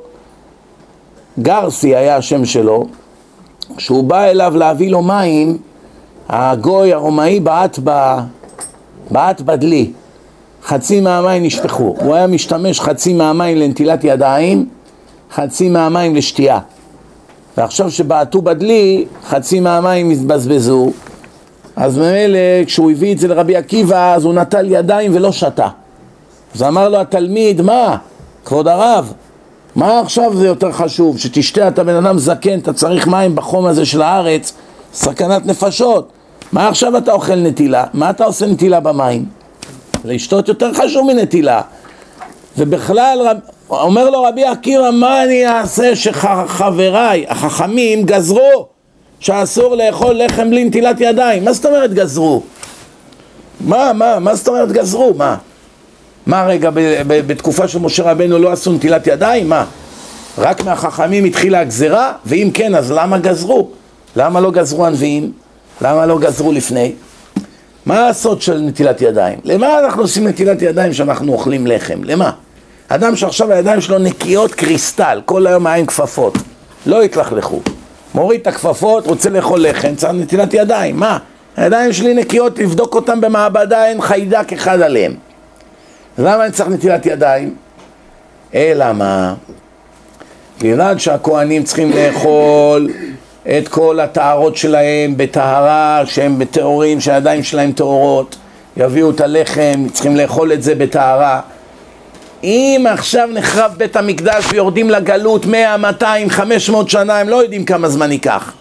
S1: גרסי היה השם שלו, כשהוא בא אליו להביא לו מים, הגוי הרומאי בעט, ב... בעט בדלי. חצי מהמים נשפכו. הוא היה משתמש חצי מהמים לנטילת ידיים, חצי מהמים לשתייה. ועכשיו שבעטו בדלי, חצי מהמים התבזבזו. אז ממילא כשהוא הביא את זה לרבי עקיבא, אז הוא נטל ידיים ולא שתה. אז אמר לו התלמיד, מה? כבוד הרב, מה עכשיו זה יותר חשוב? שתשתה, אתה בן אדם זקן, אתה צריך מים בחום הזה של הארץ, סכנת נפשות. מה עכשיו אתה אוכל נטילה? מה אתה עושה נטילה במים? לשתות יותר חשוב מנטילה. ובכלל, רב, אומר לו רבי עקיבא, מה אני אעשה שחבריי, החכמים, גזרו שאסור לאכול לחם בלי נטילת ידיים? מה זאת אומרת גזרו? מה, מה, מה זאת אומרת גזרו? מה? מה רגע, ב- ב- בתקופה של משה רבנו לא עשו נטילת ידיים? מה? רק מהחכמים התחילה הגזרה? ואם כן, אז למה גזרו? למה לא גזרו הנביאים? למה לא גזרו לפני? מה הסוד של נטילת ידיים? למה אנחנו עושים נטילת ידיים שאנחנו אוכלים לחם? למה? אדם שעכשיו הידיים שלו נקיות קריסטל, כל היום העין כפפות, לא יתלכלכו. מוריד את הכפפות, רוצה לאכול לחם, צריך נטילת ידיים. מה? הידיים שלי נקיות, לבדוק אותם במעבדה, אין חיידק אחד עליהם. למה אני צריך נטילת ידיים? אלא מה? בגלל שהכהנים צריכים לאכול את כל הטהרות שלהם בטהרה, שהם בטהורים, שהידיים שלהם טהורות, יביאו את הלחם, צריכים לאכול את זה בטהרה. אם עכשיו נחרב בית המקדש ויורדים לגלות מאה, מאתיים, חמש מאות שנה, הם לא יודעים כמה זמן ייקח.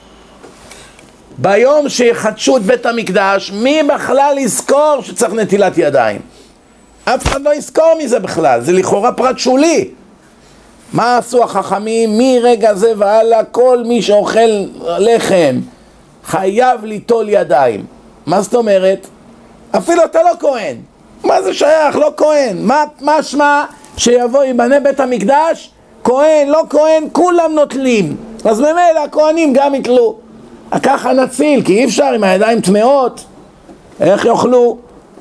S1: ביום שיחדשו את בית המקדש, מי בכלל יזכור שצריך נטילת ידיים? אף אחד לא יזכור מזה בכלל, זה לכאורה פרט שולי. מה עשו החכמים? מרגע זה והלאה, כל מי שאוכל לחם חייב ליטול ידיים. מה זאת אומרת? אפילו אתה לא כהן. מה זה שייך? לא כהן. מה, מה שמה שיבוא יבנה בית המקדש? כהן, לא כהן, כולם נוטלים. אז ממילא הכהנים גם יתלו. ככה נציל, כי אי אפשר עם הידיים טמאות. איך יאכלו?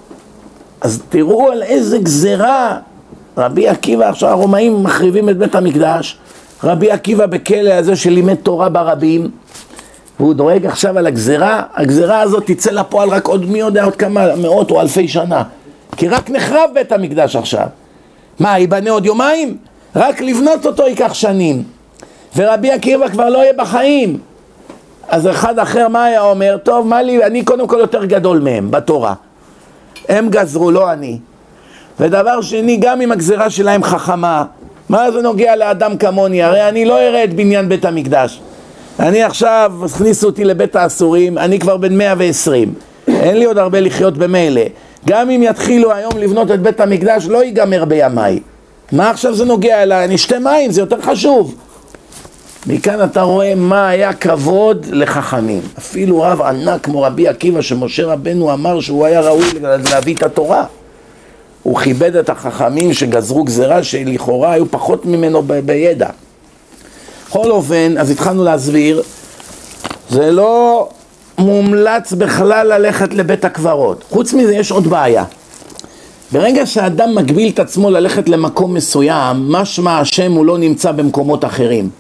S1: אז תראו על איזה גזרה. רבי עקיבא, עכשיו הרומאים מחריבים את בית המקדש, רבי עקיבא בכלא הזה שלימד תורה ברבים, והוא דואג עכשיו על הגזרה. הגזרה הזאת תצא לפועל רק עוד מי יודע עוד כמה מאות או אלפי שנה, כי רק נחרב בית המקדש עכשיו. מה, ייבנה עוד יומיים? רק לבנות אותו ייקח שנים, ורבי עקיבא כבר לא יהיה בחיים. אז אחד אחר מה היה אומר? טוב, מה לי, אני קודם כל יותר גדול מהם בתורה, הם גזרו, לא אני. ודבר שני, גם אם הגזרה שלהם חכמה, מה זה נוגע לאדם כמוני? הרי אני לא אראה את בניין בית המקדש. אני עכשיו, הכניסו אותי לבית האסורים, אני כבר בן מאה ועשרים, אין לי עוד הרבה לחיות במילא. גם אם יתחילו היום לבנות את בית המקדש, לא ייגמר בימיי. מה עכשיו זה נוגע אליי? אני שתי מים, זה יותר חשוב. מכאן אתה רואה מה היה כבוד לחכמים. אפילו רב ענק כמו רבי עקיבא, שמשה רבנו אמר שהוא היה ראוי להביא את התורה. הוא כיבד את החכמים שגזרו גזרה שלכאורה היו פחות ממנו ב- בידע. בכל אופן, אז התחלנו להסביר, זה לא מומלץ בכלל ללכת לבית הקברות. חוץ מזה יש עוד בעיה. ברגע שהאדם מגביל את עצמו ללכת למקום מסוים, משמע השם הוא לא נמצא במקומות אחרים.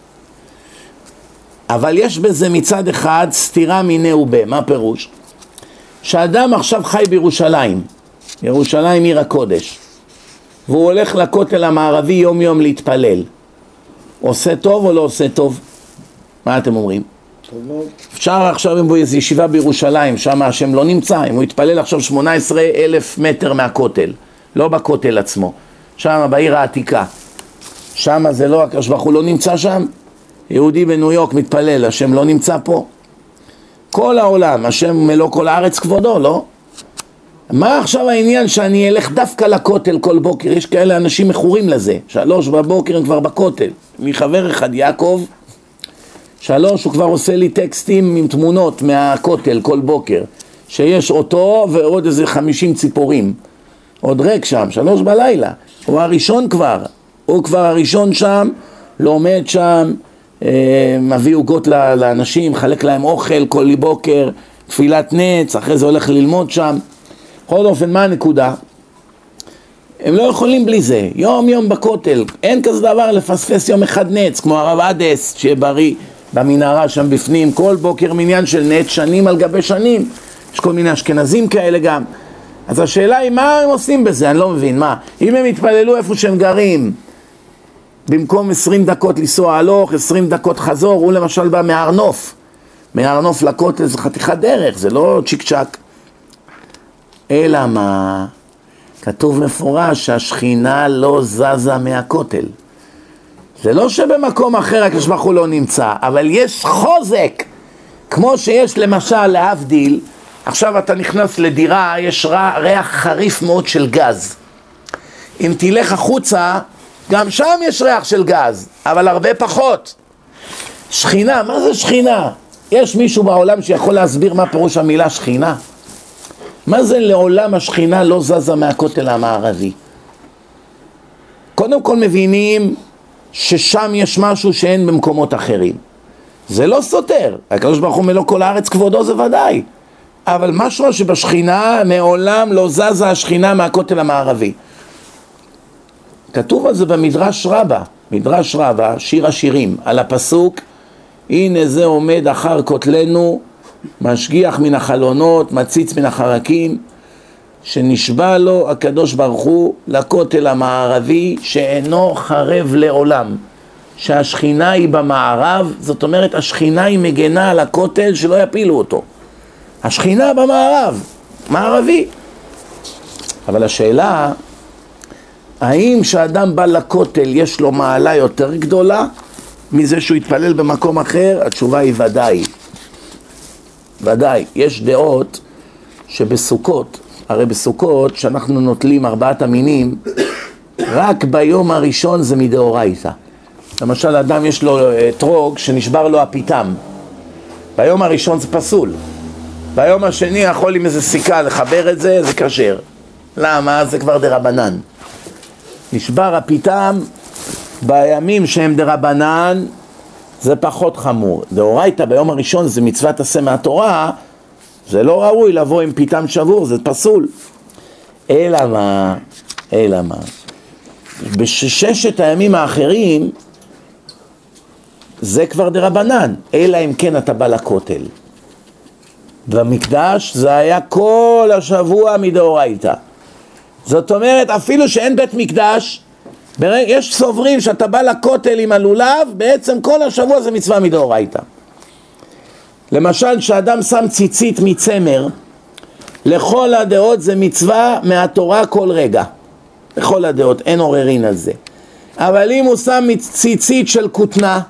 S1: אבל יש בזה מצד אחד סתירה מיני ובה. מה פירוש? שהאדם עכשיו חי בירושלים, ירושלים עיר הקודש, והוא הולך לכותל המערבי יום יום להתפלל. עושה טוב או לא עושה טוב? מה אתם אומרים? אפשר עכשיו אם הוא איזו ישיבה בירושלים, שם השם לא נמצא, אם הוא יתפלל עכשיו שמונה עשרה אלף מטר מהכותל, לא בכותל עצמו, שם בעיר העתיקה, שם זה לא, הקדוש ברוך הוא לא נמצא שם? יהודי בניו יורק מתפלל, השם לא נמצא פה? כל העולם, השם מלוא כל הארץ כבודו, לא? מה עכשיו העניין שאני אלך דווקא לכותל כל בוקר? יש כאלה אנשים מכורים לזה, שלוש בבוקר הם כבר בכותל. מחבר אחד, יעקב, שלוש הוא כבר עושה לי טקסטים עם תמונות מהכותל כל בוקר, שיש אותו ועוד איזה חמישים ציפורים, עוד ריק שם, שלוש בלילה. הוא הראשון כבר, הוא כבר הראשון שם, לומד שם, אה, מביא עוגות לאנשים, חלק להם אוכל כל בוקר, תפילת נץ, אחרי זה הולך ללמוד שם. בכל אופן, מה הנקודה? הם לא יכולים בלי זה, יום יום בכותל, אין כזה דבר לפספס יום אחד נץ, כמו הרב עדס, שיהיה בריא במנהרה שם בפנים, כל בוקר מניין של נץ, שנים על גבי שנים, יש כל מיני אשכנזים כאלה גם. אז השאלה היא, מה הם עושים בזה? אני לא מבין, מה? אם הם יתפללו איפה שהם גרים, במקום עשרים דקות לנסוע הלוך, עשרים דקות חזור, הוא למשל בא מהר נוף. מהר נוף לכותל זה חתיכת דרך, זה לא צ'יק צ'ק. אלא מה? כתוב מפורש שהשכינה לא זזה מהכותל. זה לא שבמקום אחר הקדוש ברוך הוא לא נמצא, אבל יש חוזק. כמו שיש למשל להבדיל, עכשיו אתה נכנס לדירה, יש ריח חריף מאוד של גז. אם תלך החוצה, גם שם יש ריח של גז, אבל הרבה פחות. שכינה, מה זה שכינה? יש מישהו בעולם שיכול להסביר מה פירוש המילה שכינה? מה זה לעולם השכינה לא זזה מהכותל המערבי? קודם כל מבינים ששם יש משהו שאין במקומות אחרים. זה לא סותר, הקדוש ברוך הוא מלוא כל הארץ כבודו זה ודאי. אבל משהו שבשכינה מעולם לא זזה השכינה מהכותל המערבי. כתוב על זה במדרש רבה, מדרש רבה, שיר השירים, על הפסוק, הנה זה עומד אחר כותלנו, משגיח מן החלונות, מציץ מן החרקים, שנשבע לו הקדוש ברוך הוא לכותל המערבי שאינו חרב לעולם. שהשכינה היא במערב, זאת אומרת השכינה היא מגנה על הכותל שלא יפילו אותו. השכינה במערב, מערבי. אבל השאלה, האם כשאדם בא לכותל יש לו מעלה יותר גדולה מזה שהוא יתפלל במקום אחר? התשובה היא ודאי. ודאי. יש דעות שבסוכות, הרי בסוכות שאנחנו נוטלים ארבעת המינים, רק ביום הראשון זה מדאורייתא. למשל אדם יש לו טרוג שנשבר לו הפיתם. ביום הראשון זה פסול. ביום השני יכול עם איזה סיכה לחבר את זה, זה כשר. למה? זה כבר דרבנן. נשבר הפיתם בימים שהם דרבנן זה פחות חמור. דאורייתא ביום הראשון זה מצוות עשה מהתורה, זה לא ראוי לבוא עם פיתם שבור, זה פסול. אלא מה? אלא מה? בששת הימים האחרים זה כבר דרבנן, אלא אם כן אתה בא לכותל. במקדש זה היה כל השבוע מדאורייתא. זאת אומרת, אפילו שאין בית מקדש, יש סוברים שאתה בא לכותל עם הלולב, בעצם כל השבוע זה מצווה מדאורייתא. למשל, שאדם שם ציצית מצמר, לכל הדעות זה מצווה מהתורה כל רגע. לכל הדעות, אין עוררין על זה. אבל אם הוא שם ציצית של כותנה,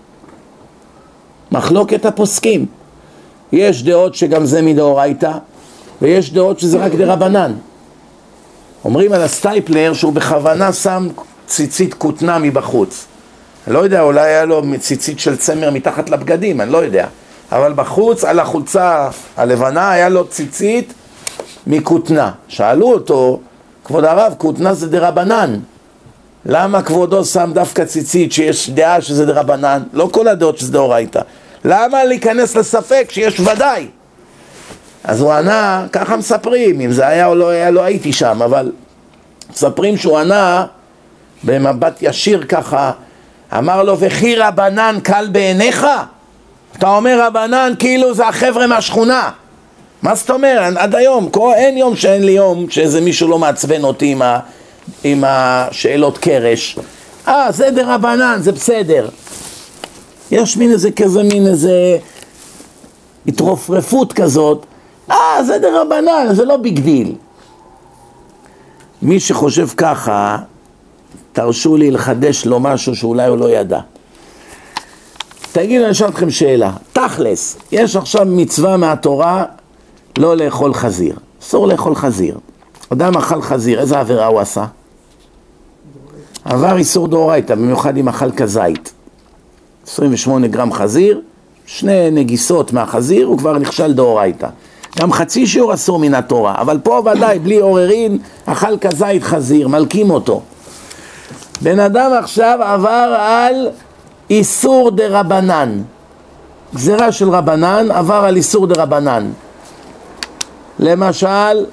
S1: מחלוקת הפוסקים. יש דעות שגם זה מדאורייתא, ויש דעות שזה רק דרבנן. אומרים על הסטייפלר שהוא בכוונה שם ציצית כותנה מבחוץ. אני לא יודע, אולי היה לו ציצית של צמר מתחת לבגדים, אני לא יודע. אבל בחוץ, על החולצה הלבנה, היה לו ציצית מכותנה. שאלו אותו, כבוד הרב, כותנה זה דרבנן. למה כבודו שם דווקא ציצית שיש דעה שזה דרבנן? לא כל הדעות שזה דאורייתא. למה להיכנס לספק שיש ודאי? אז הוא ענה, ככה מספרים, אם זה היה או לא היה, לא הייתי שם, אבל מספרים שהוא ענה במבט ישיר ככה, אמר לו, וכי רבנן קל בעיניך? אתה אומר רבנן כאילו זה החבר'ה מהשכונה. מה זאת אומרת? עד היום, אין יום שאין לי יום שאיזה מישהו לא מעצבן אותי עם, ה, עם השאלות קרש. אה, זה דרבנן, זה בסדר. יש מין איזה כזה, מין איזה התרופרפות כזאת. אה, זה דרבנן, זה לא ביג דיל. מי שחושב ככה, תרשו לי לחדש לו משהו שאולי הוא לא ידע. תגיד, אני אשאל אתכם שאלה. תכלס, יש עכשיו מצווה מהתורה לא לאכול חזיר. אסור לאכול חזיר. אדם אכל חזיר, איזה עבירה הוא עשה? עבר איסור דאורייתא, במיוחד אם אכל כזית. עשרים ושמונה גרם חזיר, שני נגיסות מהחזיר, הוא כבר נכשל דאורייתא. גם חצי שיעור אסור מן התורה, אבל פה ודאי, בלי עוררין, אכל כזית חזיר, מלקים אותו. בן אדם עכשיו עבר על איסור דרבנן. גזירה של רבנן עבר על איסור דרבנן. למשל,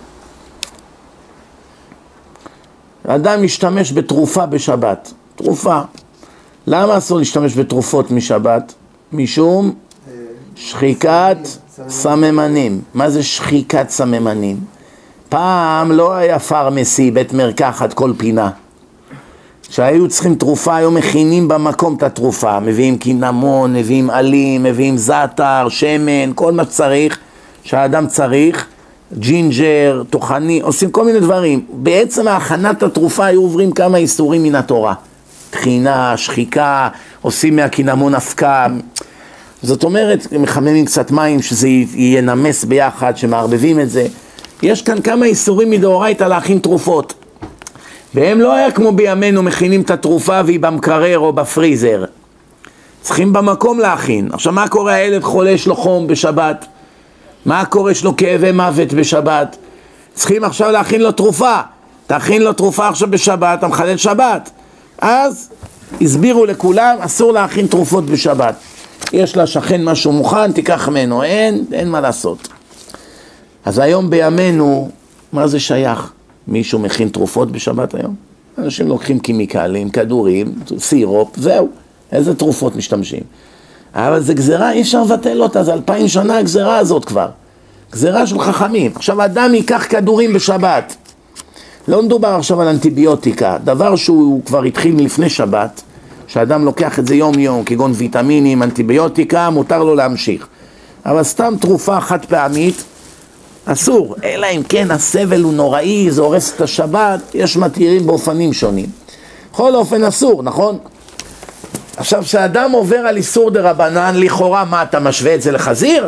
S1: אדם משתמש בתרופה בשבת. תרופה. למה אסור להשתמש בתרופות משבת? משום שחיקת סממנים. מה זה שחיקת סממנים? פעם לא היה פרמסי, בית מרקחת, כל פינה. שהיו צריכים תרופה, היו מכינים במקום את התרופה, מביאים קינמון, מביאים עלים, מביאים זעתר, שמן, כל מה שצריך, שהאדם צריך, ג'ינג'ר, טוחני, עושים כל מיני דברים. בעצם ההכנת התרופה היו עוברים כמה איסורים מן התורה. תחינה, שחיקה, עושים מהקינמון הפקה. זאת אומרת, מחממים קצת מים, שזה ינמס ביחד, שמערבבים את זה. יש כאן כמה איסורים מדאורייתא להכין תרופות. והם לא היה כמו בימינו מכינים את התרופה והיא במקרר או בפריזר. צריכים במקום להכין. עכשיו מה קורה? הילד חולה, יש לו חום בשבת. מה קורה? יש לו כאבי מוות בשבת. צריכים עכשיו להכין לו תרופה. תכין לו תרופה עכשיו בשבת, אתה מחלל שבת. אז הסבירו לכולם, אסור להכין תרופות בשבת. יש לה שכן משהו מוכן, תיקח ממנו. אין, אין מה לעשות. אז היום בימינו, מה זה שייך? מישהו מכין תרופות בשבת היום? אנשים לוקחים קימיקלים, כדורים, סירופ, זהו. איזה תרופות משתמשים? אבל זה גזרה, אי אפשר לבטל אותה, זה אלפיים שנה הגזרה הזאת כבר. גזרה של חכמים. עכשיו אדם ייקח כדורים בשבת. לא מדובר עכשיו על אנטיביוטיקה, דבר שהוא כבר התחיל מלפני שבת, שאדם לוקח את זה יום יום, כגון ויטמינים, אנטיביוטיקה, מותר לו להמשיך. אבל סתם תרופה חד פעמית, אסור, אלא אם כן הסבל הוא נוראי, זה הורס את השבת, יש מתירים באופנים שונים. בכל אופן אסור, נכון? עכשיו, כשאדם עובר על איסור דרבנן, לכאורה מה, אתה משווה את זה לחזיר?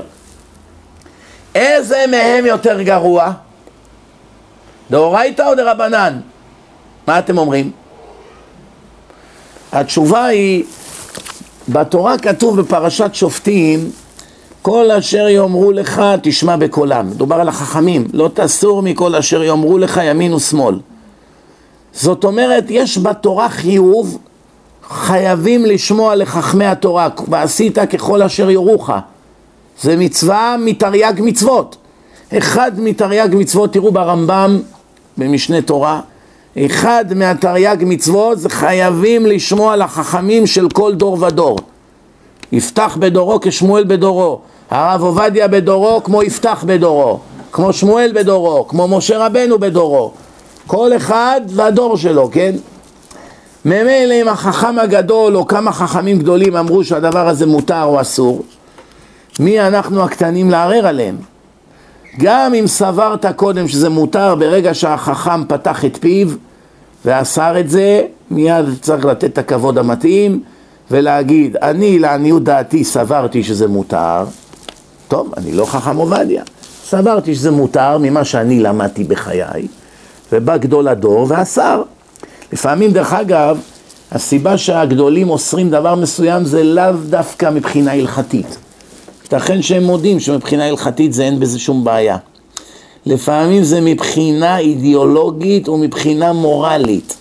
S1: איזה מהם יותר גרוע? דאורייתא או דרבנן? מה אתם אומרים? התשובה היא, בתורה כתוב בפרשת שופטים, כל אשר יאמרו לך תשמע בקולם. דובר על החכמים, לא תסור מכל אשר יאמרו לך ימין ושמאל. זאת אומרת, יש בתורה חיוב, חייבים לשמוע לחכמי התורה, ועשית ככל אשר יורוך. זה מצווה מתרי"ג מצוות. אחד מתרי"ג מצוות, תראו ברמב"ם, במשנה תורה, אחד מהתרי"ג מצוות זה חייבים לשמוע לחכמים של כל דור ודור. יפתח בדורו כשמואל בדורו, הרב עובדיה בדורו כמו יפתח בדורו, כמו שמואל בדורו, כמו משה רבנו בדורו. כל אחד והדור שלו, כן? ממילא אם החכם הגדול או כמה חכמים גדולים אמרו שהדבר הזה מותר או אסור, מי אנחנו הקטנים לערער עליהם? גם אם סברת קודם שזה מותר, ברגע שהחכם פתח את פיו ואסר את זה, מיד צריך לתת את הכבוד המתאים ולהגיד, אני לעניות דעתי סברתי שזה מותר. טוב, אני לא חכם עובדיה, סברתי שזה מותר ממה שאני למדתי בחיי, ובא גדול הדור ואסר. לפעמים דרך אגב, הסיבה שהגדולים אוסרים דבר מסוים זה לאו דווקא מבחינה הלכתית. ייתכן שהם מודים שמבחינה הלכתית זה אין בזה שום בעיה. לפעמים זה מבחינה אידיאולוגית או מבחינה מורלית.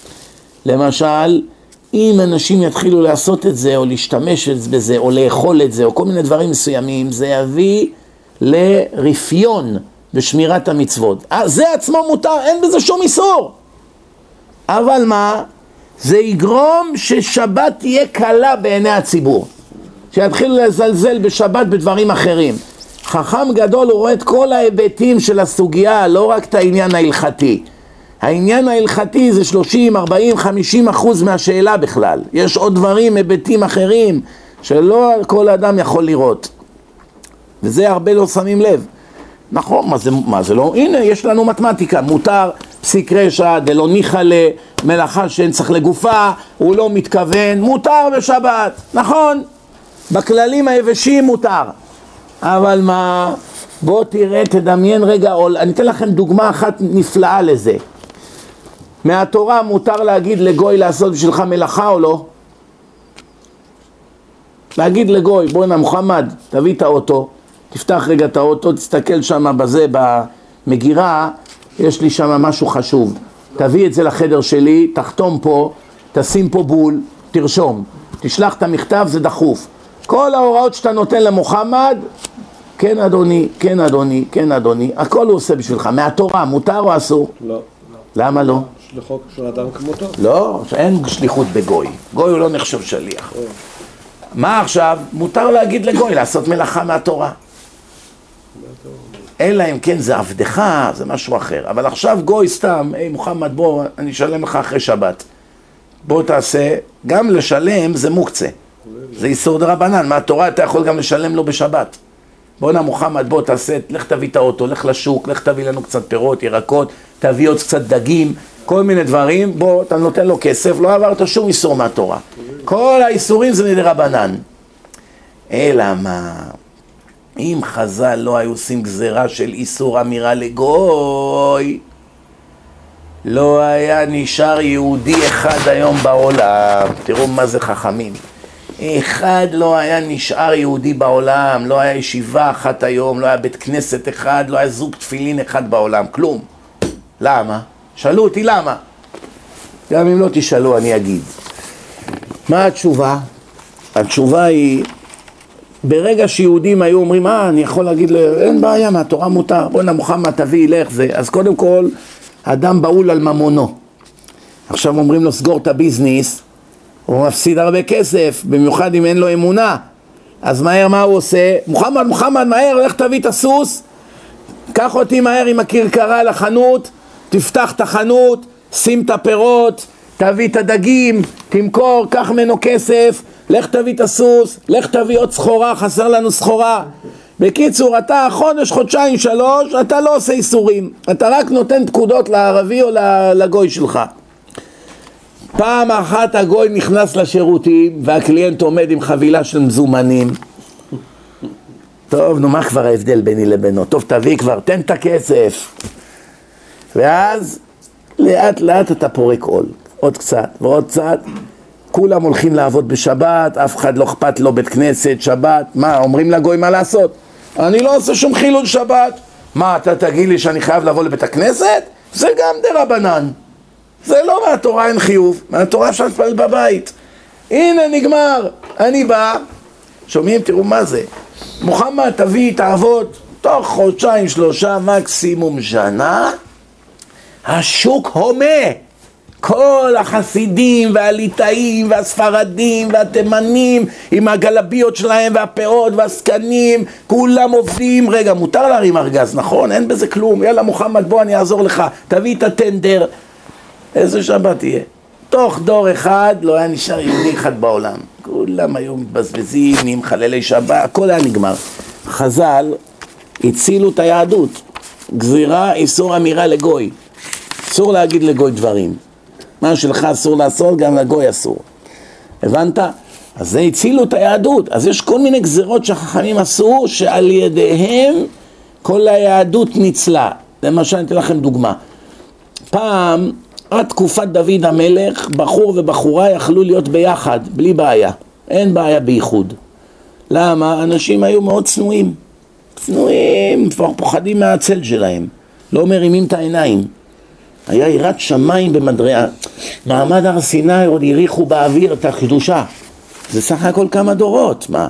S1: למשל, אם אנשים יתחילו לעשות את זה או להשתמש בזה או לאכול את זה או כל מיני דברים מסוימים, זה יביא לרפיון בשמירת המצוות. זה עצמו מותר, אין בזה שום איסור. אבל מה? זה יגרום ששבת תהיה קלה בעיני הציבור. שיתחילו לזלזל בשבת בדברים אחרים. חכם גדול הוא רואה את כל ההיבטים של הסוגיה, לא רק את העניין ההלכתי. העניין ההלכתי זה שלושים, ארבעים, חמישים אחוז מהשאלה בכלל. יש עוד דברים, היבטים אחרים, שלא כל אדם יכול לראות. וזה הרבה לא שמים לב. נכון, מה זה, מה זה לא? הנה, יש לנו מתמטיקה. מותר פסיק רשע, דלא ניחא למלאכה שאין צריך לגופה, הוא לא מתכוון, מותר בשבת. נכון, בכללים היבשים מותר. אבל מה? בוא תראה, תדמיין רגע, אני אתן לכם דוגמה אחת נפלאה לזה. מהתורה מותר להגיד לגוי לעשות בשבילך מלאכה או לא? להגיד לגוי, בוא הנה מוחמד, תביא את האוטו, תפתח רגע את האוטו, תסתכל שם בזה, במגירה, יש לי שם משהו חשוב. תביא את זה לחדר שלי, תחתום פה, תשים פה בול, תרשום. תשלח את המכתב, זה דחוף. כל ההוראות שאתה נותן למוחמד, כן אדוני, כן אדוני, כן אדוני, הכל הוא עושה בשבילך. מהתורה, מותר או אסור?
S2: לא.
S1: למה לא?
S2: שליחו של אדם כמותו.
S1: לא, אין שליחות בגוי. גוי הוא לא נחשב שליח. מה עכשיו? מותר להגיד לגוי לעשות מלאכה מהתורה. אלא אם כן זה עבדך, זה משהו אחר. אבל עכשיו גוי סתם, היי מוחמד בוא, אני אשלם לך אחרי שבת. בוא תעשה, גם לשלם זה מוקצה, זה איסור דרבנן, מהתורה אתה יכול גם לשלם לו בשבת. בוא נע מוחמד, בוא תעשה, לך תביא את האוטו, לך לשוק, לך תביא לנו קצת פירות, ירקות, תביא עוד קצת דגים, כל מיני דברים, בוא, אתה נותן לו כסף, לא עברת שום איסור מהתורה. כל האיסורים זה מדרבנן. אלא מה? אם חז"ל לא היו עושים גזירה של איסור אמירה לגוי, לא היה נשאר יהודי אחד היום בעולם. תראו מה זה חכמים. אחד לא היה נשאר יהודי בעולם, לא היה ישיבה אחת היום, לא היה בית כנסת אחד, לא היה זוג תפילין אחד בעולם, כלום. למה? שאלו אותי למה. גם אם לא תשאלו אני אגיד. מה התשובה? התשובה היא, ברגע שיהודים היו אומרים, אה, אני יכול להגיד, אין בעיה, מהתורה מותר, בוא נה מוחמד תביא, לך זה. אז קודם כל, אדם בעול על ממונו. עכשיו אומרים לו, סגור את הביזניס, הוא מפסיד הרבה כסף, במיוחד אם אין לו אמונה. אז מהר מה הוא עושה? מוחמד, מוחמד, מהר, לך תביא את הסוס, קח אותי מהר עם הכרכרה לחנות, תפתח את החנות, שים את הפירות, תביא את הדגים, תמכור, קח ממנו כסף, לך תביא את הסוס, לך תביא עוד סחורה, חסר לנו סחורה. בקיצור, אתה חודש, חודשיים, שלוש, אתה לא עושה איסורים, אתה רק נותן פקודות לערבי או לגוי שלך. פעם אחת הגוי נכנס לשירותים והקליינט עומד עם חבילה של מזומנים. טוב, נו מה כבר ההבדל ביני לבינו? טוב, תביא כבר, תן את הכסף. ואז לאט לאט אתה פורק עול, עוד קצת ועוד קצת. כולם הולכים לעבוד בשבת, אף אחד לא אכפת לו בית כנסת, שבת. מה, אומרים לגוי מה לעשות? אני לא עושה שום חילול שבת. מה, אתה תגיד לי שאני חייב לבוא לבית הכנסת? זה גם דרבנן. זה לא מהתורה, אין חיוב, מהתורה אפשר להתפלל בבית. הנה נגמר, אני בא, שומעים, תראו מה זה. מוחמד תביא, תעבוד, תוך חודשיים, שלושה, מקסימום שנה, השוק הומה. כל החסידים והליטאים והספרדים והתימנים עם הגלביות שלהם והפאות והסקנים, כולם עובדים. רגע, מותר להרים ארגז, נכון? אין בזה כלום. יאללה מוחמד, בוא אני אעזור לך, תביא את הטנדר. איזה שבת תהיה? תוך דור אחד לא היה נשאר יהודי אחד בעולם. כולם היו מתבזבזים, נהיים חללי שבת, הכל היה נגמר. חז"ל הצילו את היהדות. גזירה, איסור אמירה לגוי. אסור להגיד לגוי דברים. מה שלך אסור לעשות, גם לגוי אסור. הבנת? אז זה הצילו את היהדות. אז יש כל מיני גזירות שהחכמים עשו, שעל ידיהם כל היהדות ניצלה. למשל, אני אתן לכם דוגמה. פעם, עד תקופת דוד המלך, בחור ובחורה יכלו להיות ביחד, בלי בעיה. אין בעיה בייחוד. למה? אנשים היו מאוד צנועים. צנועים, פוחדים מהצל שלהם. לא מרימים את העיניים. היה יראת שמיים במדרגה. מעמד הר סיני עוד יריחו באוויר את הקדושה. זה סך הכל כמה דורות, מה?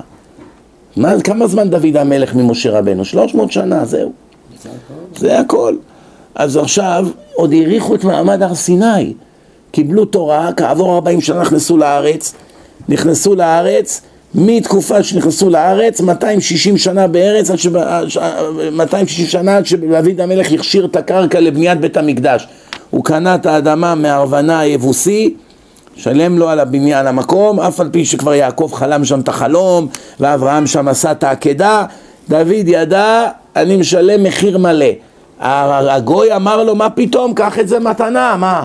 S1: מה כמה זמן דוד המלך ממשה רבנו? שלוש מאות שנה, זהו. זה הכל. זה הכל. אז עכשיו עוד יריחו את מעמד הר סיני. קיבלו תורה, כעבור ארבעים שנה נכנסו לארץ. נכנסו לארץ, מתקופה שנכנסו לארץ, מאתיים ושישים שנה בארץ, עד שב... מאתיים ושישים שנה עד שדוד המלך הכשיר את הקרקע לבניית בית המקדש. הוא קנה את האדמה מהרוונה היבוסי, שלם לו על הבניין המקום, אף על פי שכבר יעקב חלם שם את החלום, ואברהם שם עשה את העקדה, דוד ידע, אני משלם מחיר מלא. הגוי אמר לו, מה פתאום, קח את זה מתנה, מה?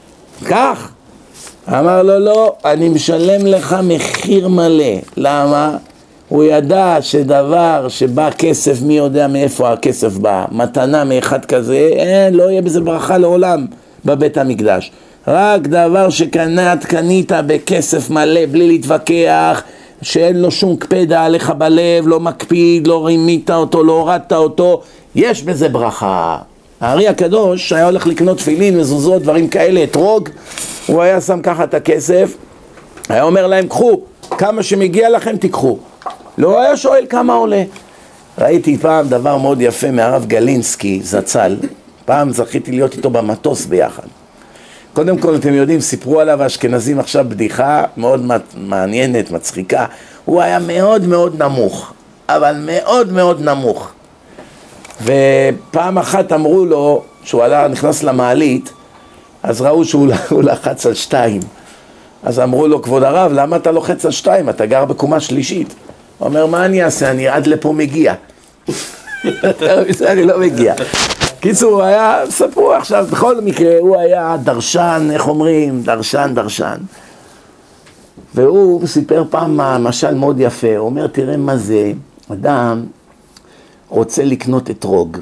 S1: קח. אמר לו, לא, אני משלם לך מחיר מלא. למה? הוא ידע שדבר שבא כסף, מי יודע מאיפה הכסף בא, מתנה מאחד כזה, אין, לא יהיה בזה ברכה לעולם בבית המקדש. רק דבר שקנת, קנית בכסף מלא, בלי להתווכח, שאין לו שום קפדה עליך בלב, לא מקפיד, לא רימית אותו, לא הורדת אותו, יש בזה ברכה. הארי הקדוש היה הולך לקנות תפילין, מזוזות, דברים כאלה, אתרוג, הוא היה שם ככה את הכסף, היה אומר להם, קחו, כמה שמגיע לכם תיקחו. לא היה שואל כמה עולה. ראיתי פעם דבר מאוד יפה מהרב גלינסקי, זצ"ל, פעם זכיתי להיות איתו במטוס ביחד. קודם כל, אתם יודעים, סיפרו עליו האשכנזים עכשיו בדיחה מאוד מעניינת, מצחיקה. הוא היה מאוד מאוד נמוך, אבל מאוד מאוד נמוך. ופעם אחת אמרו לו, שהוא עלה, נכנס למעלית, אז ראו שהוא לחץ על שתיים. אז אמרו לו, כבוד הרב, למה אתה לוחץ על שתיים? אתה גר בקומה שלישית. הוא אומר, מה אני אעשה? אני עד לפה מגיע. אני לא מגיע. קיצור, הוא היה, ספרו עכשיו, בכל מקרה, הוא היה דרשן, איך אומרים? דרשן, דרשן. והוא סיפר פעם משל מאוד יפה, הוא אומר, תראה מה זה, אדם רוצה לקנות אתרוג.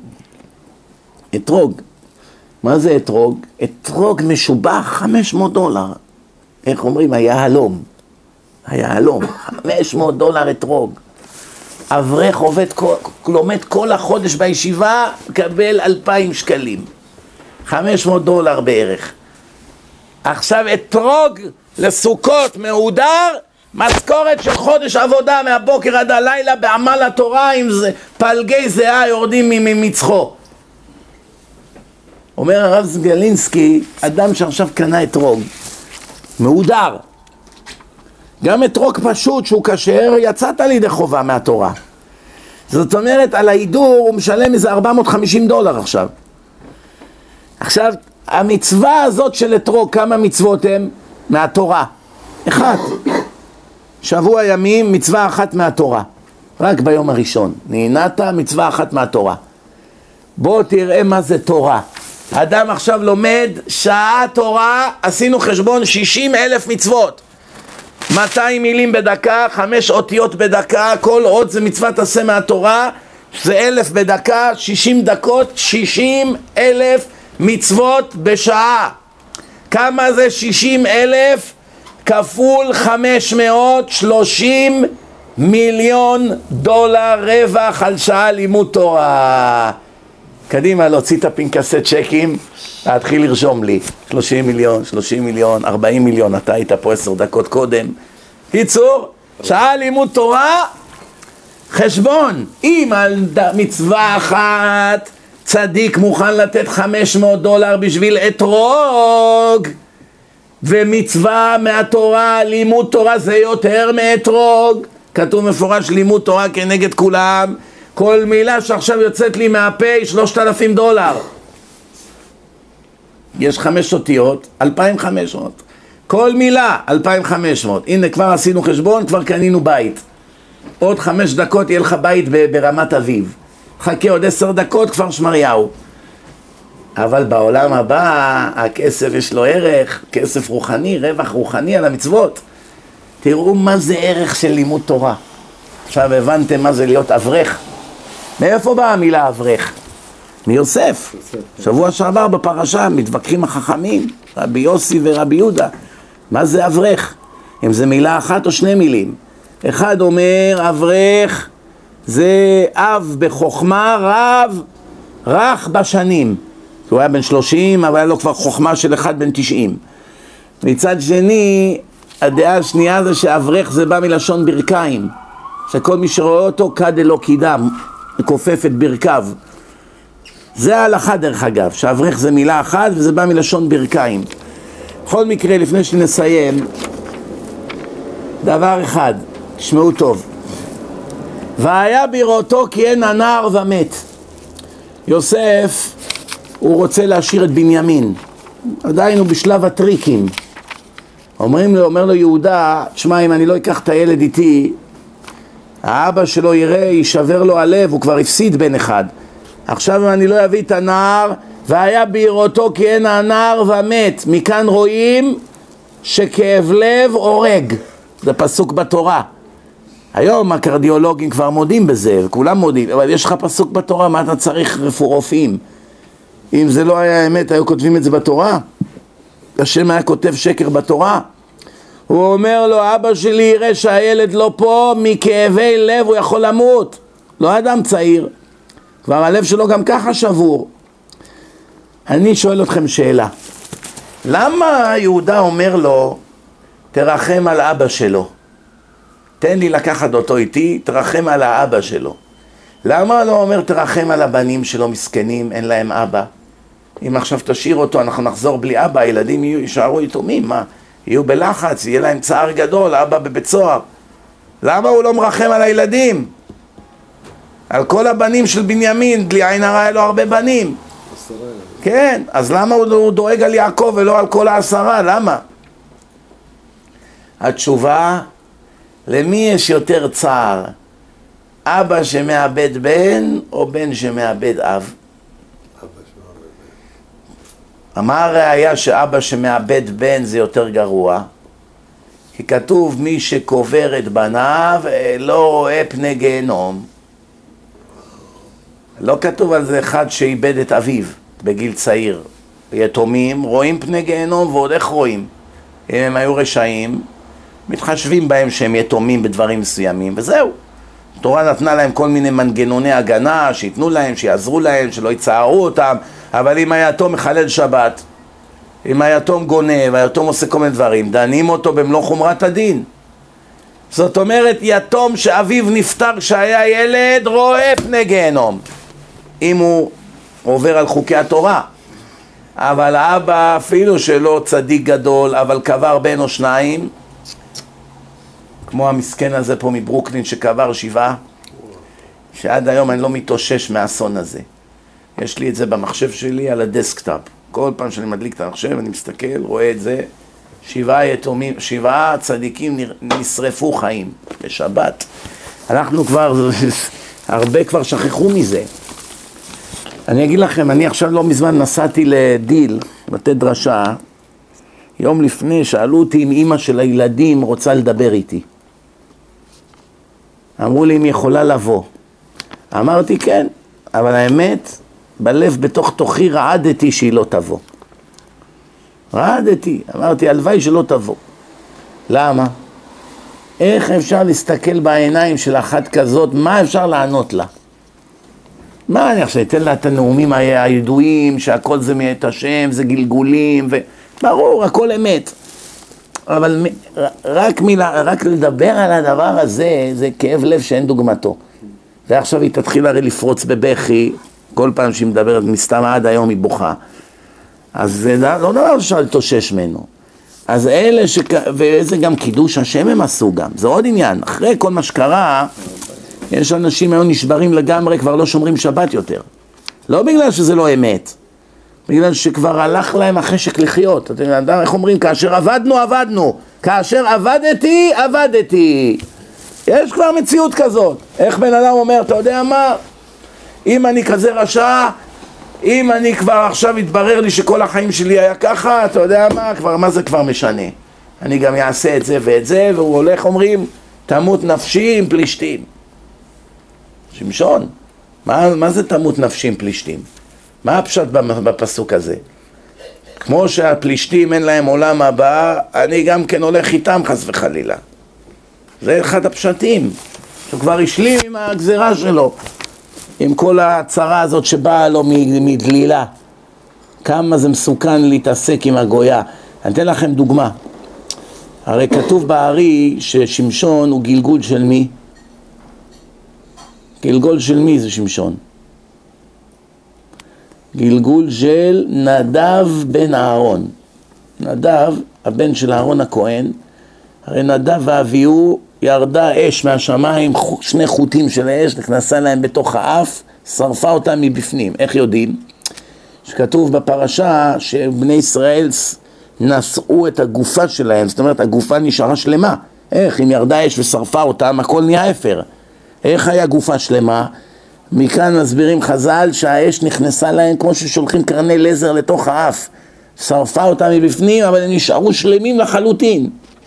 S1: אתרוג. מה זה אתרוג? אתרוג משובח חמש מאות דולר. איך אומרים? היהלום. היהלום. חמש מאות דולר אתרוג. אברך עובד, לומד כל החודש בישיבה, קבל אלפיים שקלים. חמש מאות דולר בערך. עכשיו אתרוג לסוכות מהודר, משכורת של חודש עבודה מהבוקר עד הלילה בעמל התורה עם זה, פלגי זהה יורדים ממצחו. אומר הרב זגלינסקי, אדם שעכשיו קנה אתרוג, מהודר, גם אתרוג פשוט שהוא כשר, יצאת לידי חובה מהתורה. זאת אומרת, על ההידור הוא משלם איזה ארבע מאות וחמישים דולר עכשיו. עכשיו, המצווה הזאת של אתרוג, כמה מצוות הם? מהתורה. אחת. שבוע ימים, מצווה אחת מהתורה. רק ביום הראשון. נהנית, מצווה אחת מהתורה. בוא תראה מה זה תורה. אדם עכשיו לומד שעה תורה, עשינו חשבון שישים אלף מצוות. מאתיים מילים בדקה, חמש אותיות בדקה, כל עוד זה מצוות עשה מהתורה, זה אלף בדקה, שישים דקות, שישים אלף מצוות בשעה. כמה זה שישים אלף כפול חמש מאות שלושים מיליון דולר רווח על שעה לימוד תורה. קדימה, להוציא את הפנקסי צ'קים, להתחיל לרשום לי שלושים מיליון, שלושים מיליון, ארבעים מיליון, אתה היית פה עשר דקות קודם. קיצור, שעה לימוד תורה, חשבון, אם על מצווה אחת צדיק מוכן לתת חמש מאות דולר בשביל אתרוג, ומצווה מהתורה, לימוד תורה זה יותר מאתרוג, כתוב מפורש לימוד תורה כנגד כולם, כל מילה שעכשיו יוצאת לי מהפה שלושת אלפים דולר. יש חמש אותיות, אלפיים וחמש מאות. כל מילה, אלפיים וחמש מאות. הנה כבר עשינו חשבון, כבר קנינו בית. עוד חמש דקות יהיה לך בית ברמת אביב. חכה עוד עשר דקות, כבר שמריהו. אבל בעולם הבא, הכסף יש לו ערך, כסף רוחני, רווח רוחני על המצוות. תראו מה זה ערך של לימוד תורה. עכשיו הבנתם מה זה להיות אברך? מאיפה באה המילה אברך? מיוסף. שבוע שעבר בפרשה מתווכחים החכמים, רבי יוסי ורבי יהודה. מה זה אברך? אם זה מילה אחת או שני מילים. אחד אומר אברך זה אב בחוכמה, רב רך בשנים. הוא היה בן שלושים, אבל היה לו כבר חוכמה של אחד בן תשעים. מצד שני, הדעה השנייה זה שאברך זה בא מלשון ברכיים. שכל מי שרואה אותו כד אלו קידם, כופף את ברכיו. זה ההלכה דרך אגב, שאברך זה מילה אחת וזה בא מלשון ברכיים. בכל מקרה, לפני שנסיים, דבר אחד, תשמעו טוב. והיה בראותו כי אין הנער ומת. יוסף, הוא רוצה להשאיר את בנימין. עדיין הוא בשלב הטריקים. אומרים לו, אומר לו יהודה, תשמע, אם אני לא אקח את הילד איתי, האבא שלו יראה, יישבר לו הלב, הוא כבר הפסיד בן אחד. עכשיו אם אני לא אביא את הנער, והיה בראותו כי אין הנער ומת. מכאן רואים שכאב לב הורג. זה פסוק בתורה. היום הקרדיולוגים כבר מודים בזה, וכולם מודים, אבל יש לך פסוק בתורה, מה אתה צריך רופאים? אם זה לא היה אמת, היו כותבים את זה בתורה? השם היה כותב שקר בתורה? הוא אומר לו, אבא שלי יראה שהילד לא פה, מכאבי לב הוא יכול למות. לא אדם צעיר, כבר הלב שלו גם ככה שבור. אני שואל אתכם שאלה, למה יהודה אומר לו, תרחם על אבא שלו? תן לי לקחת אותו איתי, תרחם על האבא שלו. למה לא אומר תרחם על הבנים שלו מסכנים, אין להם אבא? אם עכשיו תשאיר אותו, אנחנו נחזור בלי אבא, הילדים יישארו יתומים, מה? יהיו בלחץ, יהיה להם צער גדול, אבא בבית סוהר. למה הוא לא מרחם על הילדים? על כל הבנים של בנימין, בלי עין הרע היה לו הרבה בנים. כן, אז למה הוא דואג על יעקב ולא על כל העשרה? למה? התשובה, למי יש יותר צער? אבא שמאבד בן או בן שמאבד אב? מה הראיה שאבא שמאבד בן זה יותר גרוע? כי כתוב מי שקובר את בניו לא רואה פני גיהנום. לא כתוב על זה אחד שאיבד את אביו בגיל צעיר. יתומים רואים פני גיהנום, ועוד איך רואים? אם הם היו רשעים, מתחשבים בהם שהם יתומים בדברים מסוימים, וזהו. התורה נתנה להם כל מיני מנגנוני הגנה, שיתנו להם, שיעזרו להם, שלא יצערו אותם, אבל אם היתום מחלל שבת, אם היתום גונב, היתום עושה כל מיני דברים, דנים אותו במלוא חומרת הדין. זאת אומרת, יתום שאביו נפטר כשהיה ילד, רואה פני גיהנום, אם הוא עובר על חוקי התורה. אבל האבא, אפילו שלא צדיק גדול, אבל קבר בן או שניים, כמו המסכן הזה פה מברוקלין שקבר שבעה, שעד היום אני לא מתאושש מהאסון הזה. יש לי את זה במחשב שלי על הדסקטאפ. כל פעם שאני מדליק את המחשב אני מסתכל, רואה את זה, שבעה יתומים, שבעה צדיקים נשרפו חיים בשבת. אנחנו כבר, הרבה כבר שכחו מזה. אני אגיד לכם, אני עכשיו לא מזמן נסעתי לדיל, לתת דרשה. יום לפני שאלו אותי אם אמא של הילדים רוצה לדבר איתי. אמרו לי אם יכולה לבוא. אמרתי כן, אבל האמת, בלב בתוך תוכי רעדתי שהיא לא תבוא. רעדתי, אמרתי הלוואי שלא תבוא. למה? איך אפשר להסתכל בעיניים של אחת כזאת, מה אפשר לענות לה? מה אני עכשיו אתן לה את הנאומים הידועים, שהכל זה מאת השם, זה גלגולים, וברור, הכל אמת. אבל רק, מילה, רק לדבר על הדבר הזה, זה כאב לב שאין דוגמתו. ועכשיו היא תתחיל הרי לפרוץ בבכי, כל פעם שהיא מדברת, מסתם עד היום היא בוכה. אז זה לא דבר אפשר לתושש ממנו. אז אלה ש... וזה גם קידוש השם הם עשו גם, זה עוד עניין. אחרי כל מה שקרה, יש אנשים היום נשברים לגמרי, כבר לא שומרים שבת יותר. לא בגלל שזה לא אמת, בגלל שכבר הלך להם החשק לחיות. אתם יודעים, איך אומרים? כאשר עבדנו, עבדנו. כאשר עבדתי, עבדתי. יש כבר מציאות כזאת. איך בן אדם אומר, אתה יודע מה? אם אני כזה רשע, אם אני כבר עכשיו התברר לי שכל החיים שלי היה ככה, אתה יודע מה? כבר, מה זה כבר משנה? אני גם אעשה את זה ואת זה, והוא הולך, אומרים, תמות נפשי עם פלישתים. שמשון, מה, מה זה תמות נפשי עם פלישתים? מה הפשט בפסוק הזה? כמו שהפלישתים אין להם עולם הבא, אני גם כן הולך איתם חס וחלילה. זה אחד הפשטים, שהוא כבר השלים עם הגזירה שלו, עם כל הצרה הזאת שבאה לו מדלילה. כמה זה מסוכן להתעסק עם הגויה. אני אתן לכם דוגמה. הרי כתוב בארי ששמשון הוא גלגול של מי? גלגול של מי זה שמשון? גלגול של נדב בן אהרון. נדב, הבן של אהרון הכהן, הרי נדב ואביהו ירדה אש מהשמיים, שני חוטים של האש, נכנסה להם בתוך האף, שרפה אותם מבפנים. איך יודעים? שכתוב בפרשה שבני ישראל נשאו את הגופה שלהם, זאת אומרת הגופה נשארה שלמה. איך? אם ירדה אש ושרפה אותם, הכל נהיה אפר. איך היה גופה שלמה? מכאן מסבירים חז"ל שהאש נכנסה להם כמו ששולחים קרני לזר לתוך האף. שרפה אותם מבפנים, אבל הם נשארו שלמים לחלוטין.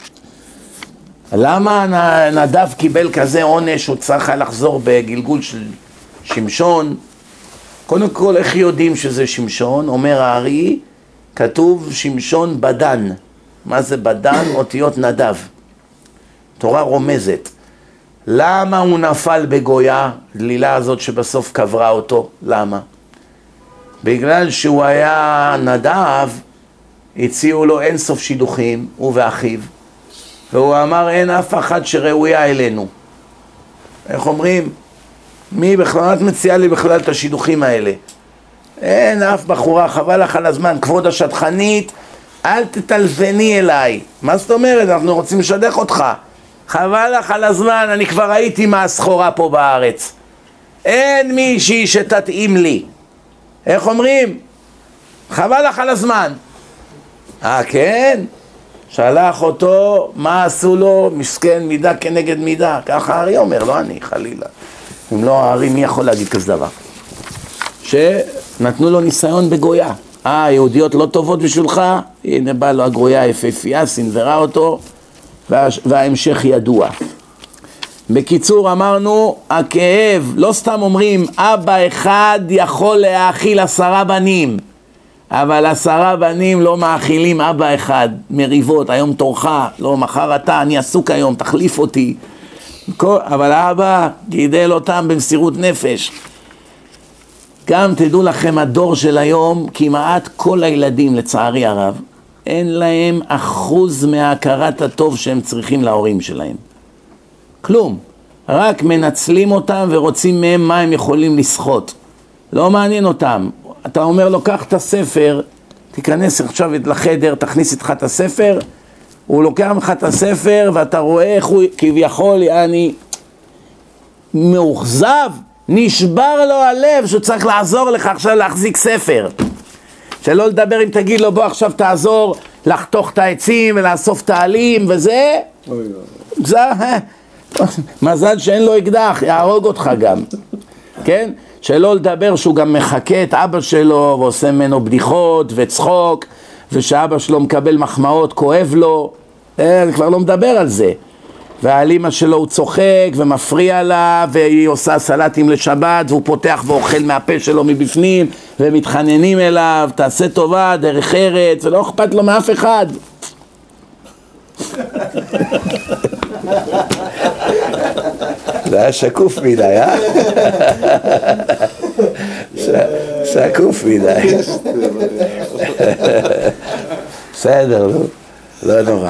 S1: למה נדב קיבל כזה עונש, הוא צריך לחזור בגלגול של שמשון? קודם כל, איך יודעים שזה שמשון? אומר הארי, כתוב שמשון בדן. מה זה בדן? אותיות נדב. תורה רומזת. למה הוא נפל בגויה, דלילה הזאת שבסוף קברה אותו? למה? בגלל שהוא היה נדב, הציעו לו אין סוף שידוכים, הוא ואחיו, והוא אמר אין אף אחד שראויה אלינו. איך אומרים? מי בכלל, את מציעה לי בכלל את השידוכים האלה? אין אף בחורה, חבל לך על הזמן, כבוד השטחנית, אל תטלפני אליי. מה זאת אומרת? אנחנו רוצים לשדך אותך. חבל לך על הזמן, אני כבר ראיתי מה הסחורה פה בארץ. אין מישהי שתתאים לי. איך אומרים? חבל לך על הזמן. אה, כן? שלח אותו, מה עשו לו? מסכן, מידה כנגד מידה. ככה הארי אומר, לא אני, חלילה. אם לא הארי, מי יכול להגיד כזה דבר? שנתנו לו ניסיון בגויה. אה, היהודיות לא טובות בשבילך? הנה בא לו הגויה היפהפייה, סנוורה אותו, וה... וההמשך ידוע. בקיצור אמרנו, הכאב, לא סתם אומרים, אבא אחד יכול להאכיל עשרה בנים, אבל עשרה בנים לא מאכילים אבא אחד, מריבות, היום תורך, לא, מחר אתה, אני עסוק היום, תחליף אותי. אבל האבא גידל אותם במסירות נפש. גם תדעו לכם, הדור של היום, כמעט כל הילדים לצערי הרב, אין להם אחוז מההכרת הטוב שהם צריכים להורים שלהם. כלום. רק מנצלים אותם ורוצים מהם מה הם יכולים לסחוט. לא מעניין אותם. אתה אומר לו, קח את הספר, תיכנס עכשיו לחדר, תכניס איתך את הספר, הוא לוקח לך את הספר ואתה רואה איך הוא כביכול, יעני, מאוכזב, נשבר לו הלב שהוא צריך לעזור לך עכשיו להחזיק ספר. שלא לדבר אם תגיד לו, בוא עכשיו תעזור לחתוך את העצים ולאסוף את העלים וזה. זה, מזל שאין לו אקדח, יהרוג אותך גם. כן? שלא לדבר שהוא גם מחכה את אבא שלו ועושה ממנו בדיחות וצחוק, ושאבא שלו מקבל מחמאות, כואב לו. אני כבר לא מדבר על זה. והאלימה שלו הוא צוחק ומפריע לה, והיא עושה סלטים לשבת, והוא פותח ואוכל מהפה שלו מבפנים, ומתחננים אליו, תעשה טובה, דרך ארץ, ולא אכפת לו מאף אחד. זה היה שקוף מדי, אה? שקוף מדי. בסדר, לא נורא.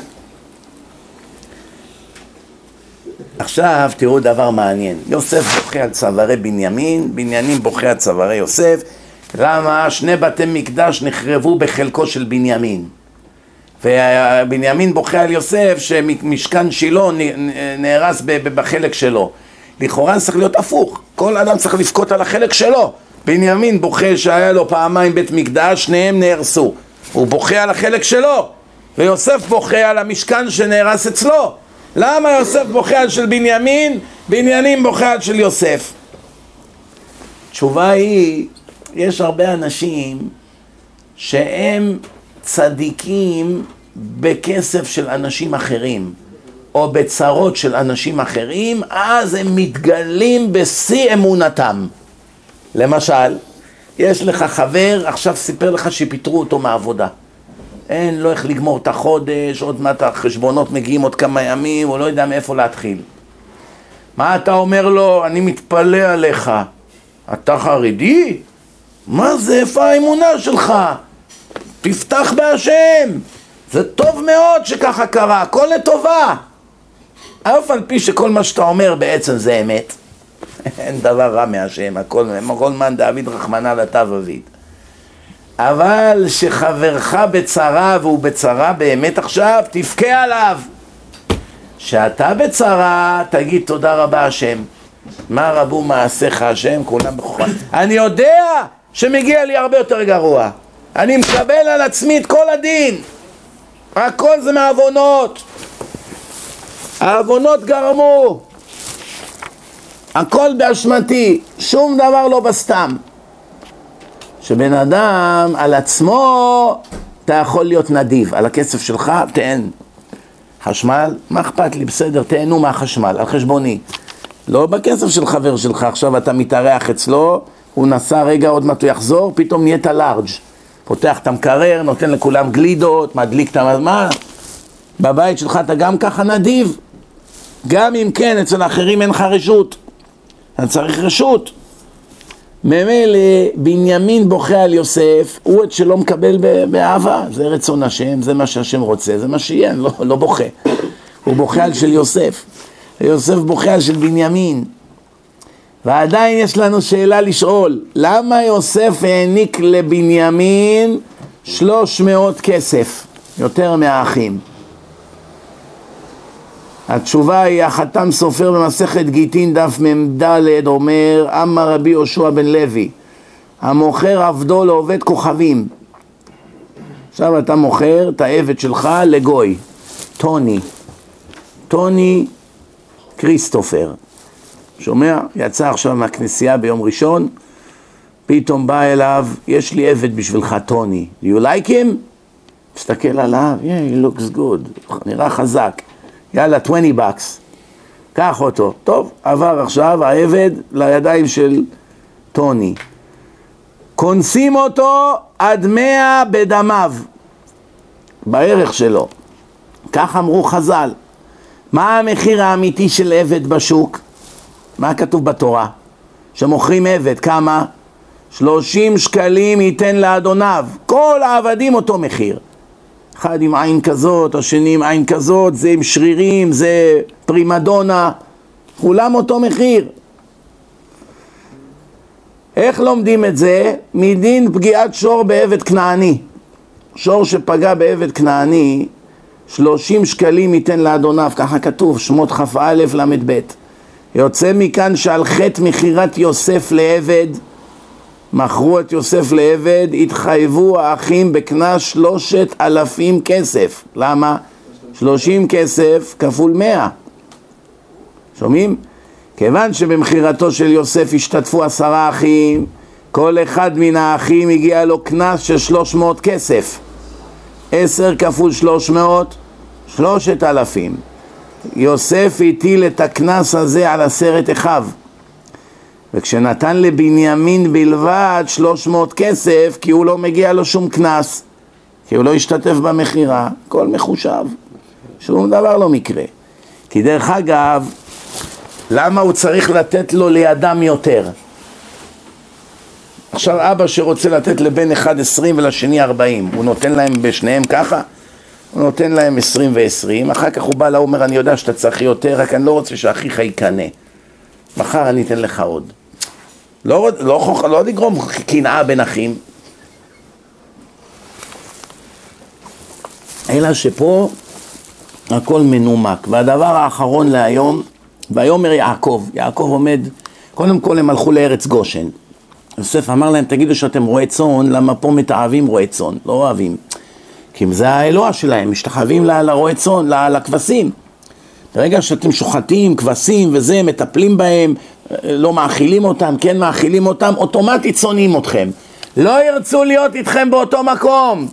S1: עכשיו תראו דבר מעניין. יוסף בוכה על צווארי בנימין, בנימין בוכה על צווארי יוסף. למה? שני בתי מקדש נחרבו בחלקו של בנימין. ובנימין בוכה על יוסף שמשכן שילה נהרס בחלק שלו. לכאורה צריך להיות הפוך. כל אדם צריך לבכות על החלק שלו. בנימין בוכה שהיה לו פעמיים בית מקדש, שניהם נהרסו. הוא בוכה על החלק שלו. ויוסף בוכה על המשכן שנהרס אצלו. למה יוסף בוכה על של בנימין, בנימין בוכה על של יוסף? התשובה היא, יש הרבה אנשים שהם צדיקים בכסף של אנשים אחרים, או בצרות של אנשים אחרים, אז הם מתגלים בשיא אמונתם. למשל, יש לך חבר, עכשיו סיפר לך שפיטרו אותו מהעבודה. אין לו איך לגמור את החודש, עוד מעט החשבונות מגיעים עוד כמה ימים, הוא לא יודע מאיפה להתחיל. מה אתה אומר לו? אני מתפלא עליך. אתה חרדי? מה זה? איפה האמונה שלך? תפתח בהשם. זה טוב מאוד שככה קרה, הכל לטובה. אף על פי שכל מה שאתה אומר בעצם זה אמת. אין דבר רע מהשם, הכל, הכל מן דוד רחמנא לטב אביד. אבל שחברך בצרה והוא בצרה באמת עכשיו, תבכה עליו. שאתה בצרה, תגיד תודה רבה השם. מה רבו מעשיך השם, כולם בחוכמה. אני יודע שמגיע לי הרבה יותר גרוע. אני מקבל על עצמי את כל הדין. הכל זה מעוונות. העוונות גרמו. הכל באשמתי. שום דבר לא בסתם. שבן אדם על עצמו אתה יכול להיות נדיב, על הכסף שלך תהן. חשמל, מה אכפת לי? בסדר, תהנו מהחשמל, על חשבוני. לא בכסף של חבר שלך, עכשיו אתה מתארח אצלו, הוא נסע רגע, עוד מעט הוא יחזור, פתאום נהיית לארג'. פותח את המקרר, נותן לכולם גלידות, מדליק את מה? בבית שלך אתה גם ככה נדיב. גם אם כן, אצל האחרים אין לך רשות. אתה צריך רשות. ממילא בנימין בוכה על יוסף, הוא את שלא מקבל באהבה, זה רצון השם, זה מה שהשם רוצה, זה מה שיהיה, לא, לא בוכה. הוא בוכה על של יוסף, יוסף בוכה על של בנימין. ועדיין יש לנו שאלה לשאול, למה יוסף העניק לבנימין שלוש מאות כסף, יותר מהאחים? התשובה היא, החתם סופר במסכת גיטין דף ממדלת אומר, אמר רבי יהושע בן לוי, המוכר עבדו לעובד כוכבים. עכשיו אתה מוכר את העבד שלך לגוי, טוני, טוני כריסטופר. שומע? יצא עכשיו מהכנסייה ביום ראשון, פתאום בא אליו, יש לי עבד בשבילך טוני, do you like him? מסתכל עליו, yeah, he looks good, נראה חזק, יאללה, עשרים בקס, קח אותו. טוב, עבר עכשיו העבד לידיים של טוני, כונסים אותו עד מאה בדמיו, בערך שלו. כך אמרו חז"ל. מה המחיר האמיתי של עבד בשוק? מה כתוב בתורה? שמוכרים עבד, כמה? שלושים שקלים ייתן לאדוניו. כל העבדים אותו מחיר. אחד עם עין כזאת, השני עם עין כזאת, זה עם שרירים, זה פרימדונה, כולם אותו מחיר. איך לומדים את זה? מדין פגיעת שור בעבד כנעני. שור שפגע בעבד כנעני, שלושים שקלים ייתן לאדוניו, ככה כתוב, שמות כ"א למד ב'. יוצא מכאן שעל חטא מכירת יוסף לעבד, מכרו את יוסף לעבד, התחייבו האחים בקנס שלושת אלפים כסף. למה? שלושים כסף כפול מאה. שומעים? כיוון שבמחירתו של יוסף השתתפו עשרה אחים, כל אחד מן האחים הגיע לו קנס של שלוש מאות כסף. עשר כפול שלוש מאות, שלושת אלפים. יוסף הטיל את הקנס הזה על עשרת אחיו. וכשנתן לבנימין בלבד שלוש מאות כסף, כי הוא לא מגיע לו שום קנס, כי הוא לא השתתף במחירה, כל מחושב. שום דבר לא מקרה. כי דרך אגב, למה הוא צריך לתת לו לידם יותר? עכשיו אבא שרוצה לתת לבן אחד עשרים ולשני ארבעים, הוא נותן להם בשניהם ככה? הוא נותן להם עשרים ועשרים, אחר כך הוא בא לה, הוא אומר, אני יודע שאתה צריך יותר, רק אני לא רוצה שאחיך יקנה. מחר אני אתן לך עוד. לא, לא, לא לגרום קנאה בין אחים. אלא שפה הכל מנומק. והדבר האחרון להיום, ויאמר יעקב, יעקב עומד, קודם כל הם הלכו לארץ גושן. יוסף אמר להם, תגידו שאתם רועי צאן, למה פה מתאהבים רועי צאן? לא אוהבים. כי זה האלוה שלהם, משתחווים לרועי צאן, לכבשים. ברגע שאתם שוחטים, כבשים וזה, מטפלים בהם, לא מאכילים אותם, כן מאכילים אותם, אוטומטית שונאים אתכם. לא ירצו להיות איתכם באותו מקום.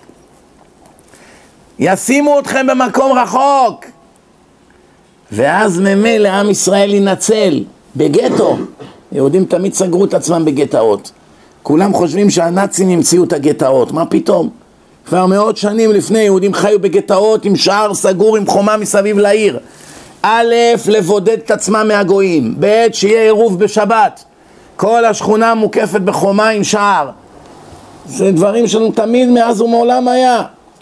S1: ישימו אתכם במקום רחוק. ואז ממילא עם ישראל ינצל בגטו. יהודים תמיד סגרו את עצמם בגטאות. כולם חושבים שהנאצים המציאו את הגטאות. מה פתאום? כבר מאות שנים לפני יהודים חיו בגטאות עם שער סגור עם חומה מסביב לעיר. א', לבודד את עצמם מהגויים. ב', שיהיה עירוב בשבת. כל השכונה מוקפת בחומה עם שער. זה דברים שלנו תמיד מאז ומעולם היה.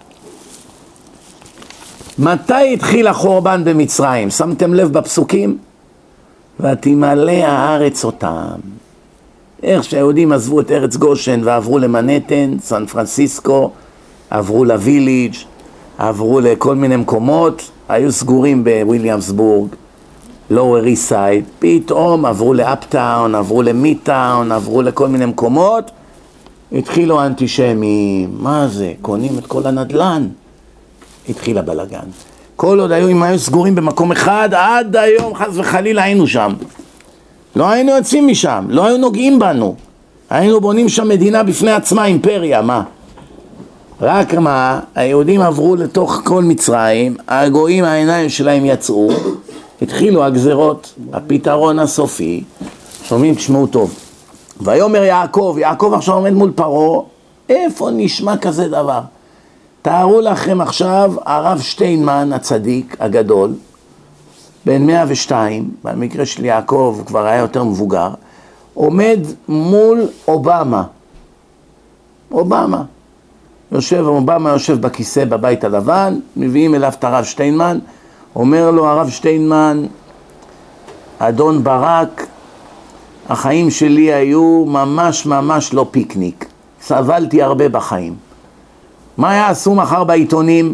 S1: מתי התחיל החורבן במצרים? שמתם לב בפסוקים? ותמלא הארץ אותם. איך שהיהודים עזבו את ארץ גושן ועברו למנהטן, סן פרנסיסקו, עברו לוויליג', עברו לכל מיני מקומות, היו סגורים בוויליאמסבורג, לואוור איסט סייד, פתאום עברו לאפטאון, עברו למיטאון, עברו לכל מיני מקומות, התחילו האנטישמים, מה זה? קונים את כל הנדלן. התחיל הבלגן. כל עוד היו, אם היו סגורים במקום אחד, עד היום חס וחלילה היינו שם. לא היינו יוצאים משם, לא היו נוגעים בנו. היינו בונים שם מדינה בפני עצמה, אימפריה, מה? רק מה, היהודים עברו לתוך כל מצרים, הגויים העיניים שלהם יצאו, התחילו הגזרות, הפתרון הסופי, שומעים, תשמעו טוב. ויאמר יעקב, יעקב עכשיו עומד מול פרעה, איפה נשמע כזה דבר? תארו לכם עכשיו הרב שטיינמן הצדיק הגדול, בן מאה ושתיים, במקרה של יעקב הוא כבר היה יותר מבוגר, עומד מול אובמה. אובמה. יושב, אובמה יושב בכיסא בבית הלבן, מביאים אליו את הרב שטיינמן, אומר לו הרב שטיינמן, אדון ברק, החיים שלי היו ממש ממש לא פיקניק, סבלתי הרבה בחיים. מה יעשו מחר בעיתונים?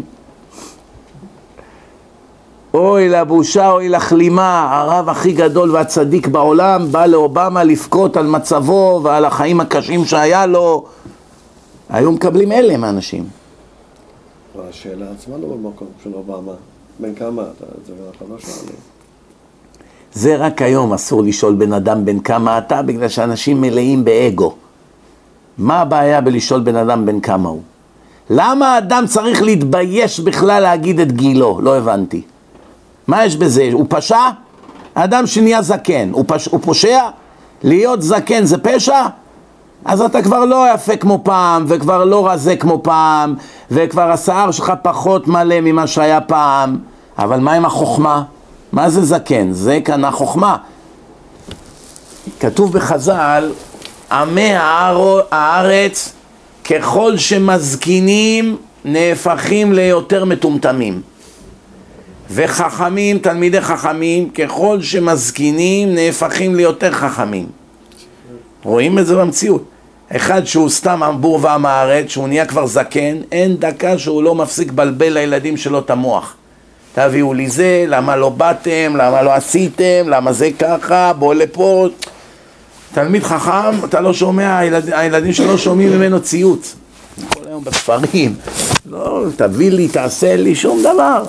S1: אוי לבושה, אוי לכלימה, הרב הכי גדול והצדיק בעולם בא לאובמה לפקוט על מצבו ועל החיים הקשים שהיה לו. היו מקבלים אלה מהאנשים.
S3: השאלה עצמה לא במקום של אובמה. בן כמה אתה? זה אנחנו לא שואלים.
S1: זה רק היום אסור לשאול בן אדם בן כמה אתה, בגלל שאנשים מלאים באגו. מה הבעיה בלשאול בן אדם בן כמה הוא? למה האדם צריך להתבייש בכלל להגיד את גילו? לא הבנתי. מה יש בזה? הוא פשע? האדם שנהיה זקן, הוא, פש... הוא פושע? להיות זקן זה פשע? אז אתה כבר לא יפה כמו פעם, וכבר לא רזה כמו פעם, וכבר השיער שלך פחות מלא ממה שהיה פעם. אבל מה עם החוכמה? מה זה זקן? זה כאן החוכמה. כתוב בחז"ל, עמי הארץ ככל שמזקינים נהפכים ליותר מטומטמים, וחכמים, תלמידי חכמים, ככל שמזקינים נהפכים ליותר חכמים. רואים את זה במציאות. אחד שהוא סתם אמבור ועם הארץ, שהוא נהיה כבר זקן, אין דקה שהוא לא מפסיק בלבל לילדים שלו את המוח. תביאו לי זה, למה לא באתם, למה לא עשיתם, למה זה ככה, בוא לפה. תלמיד חכם, אתה לא שומע, הילד, הילדים שלו שומעים ממנו ציוץ. כל היום בספרים. לא, תביא לי, תעשה לי, שום דבר.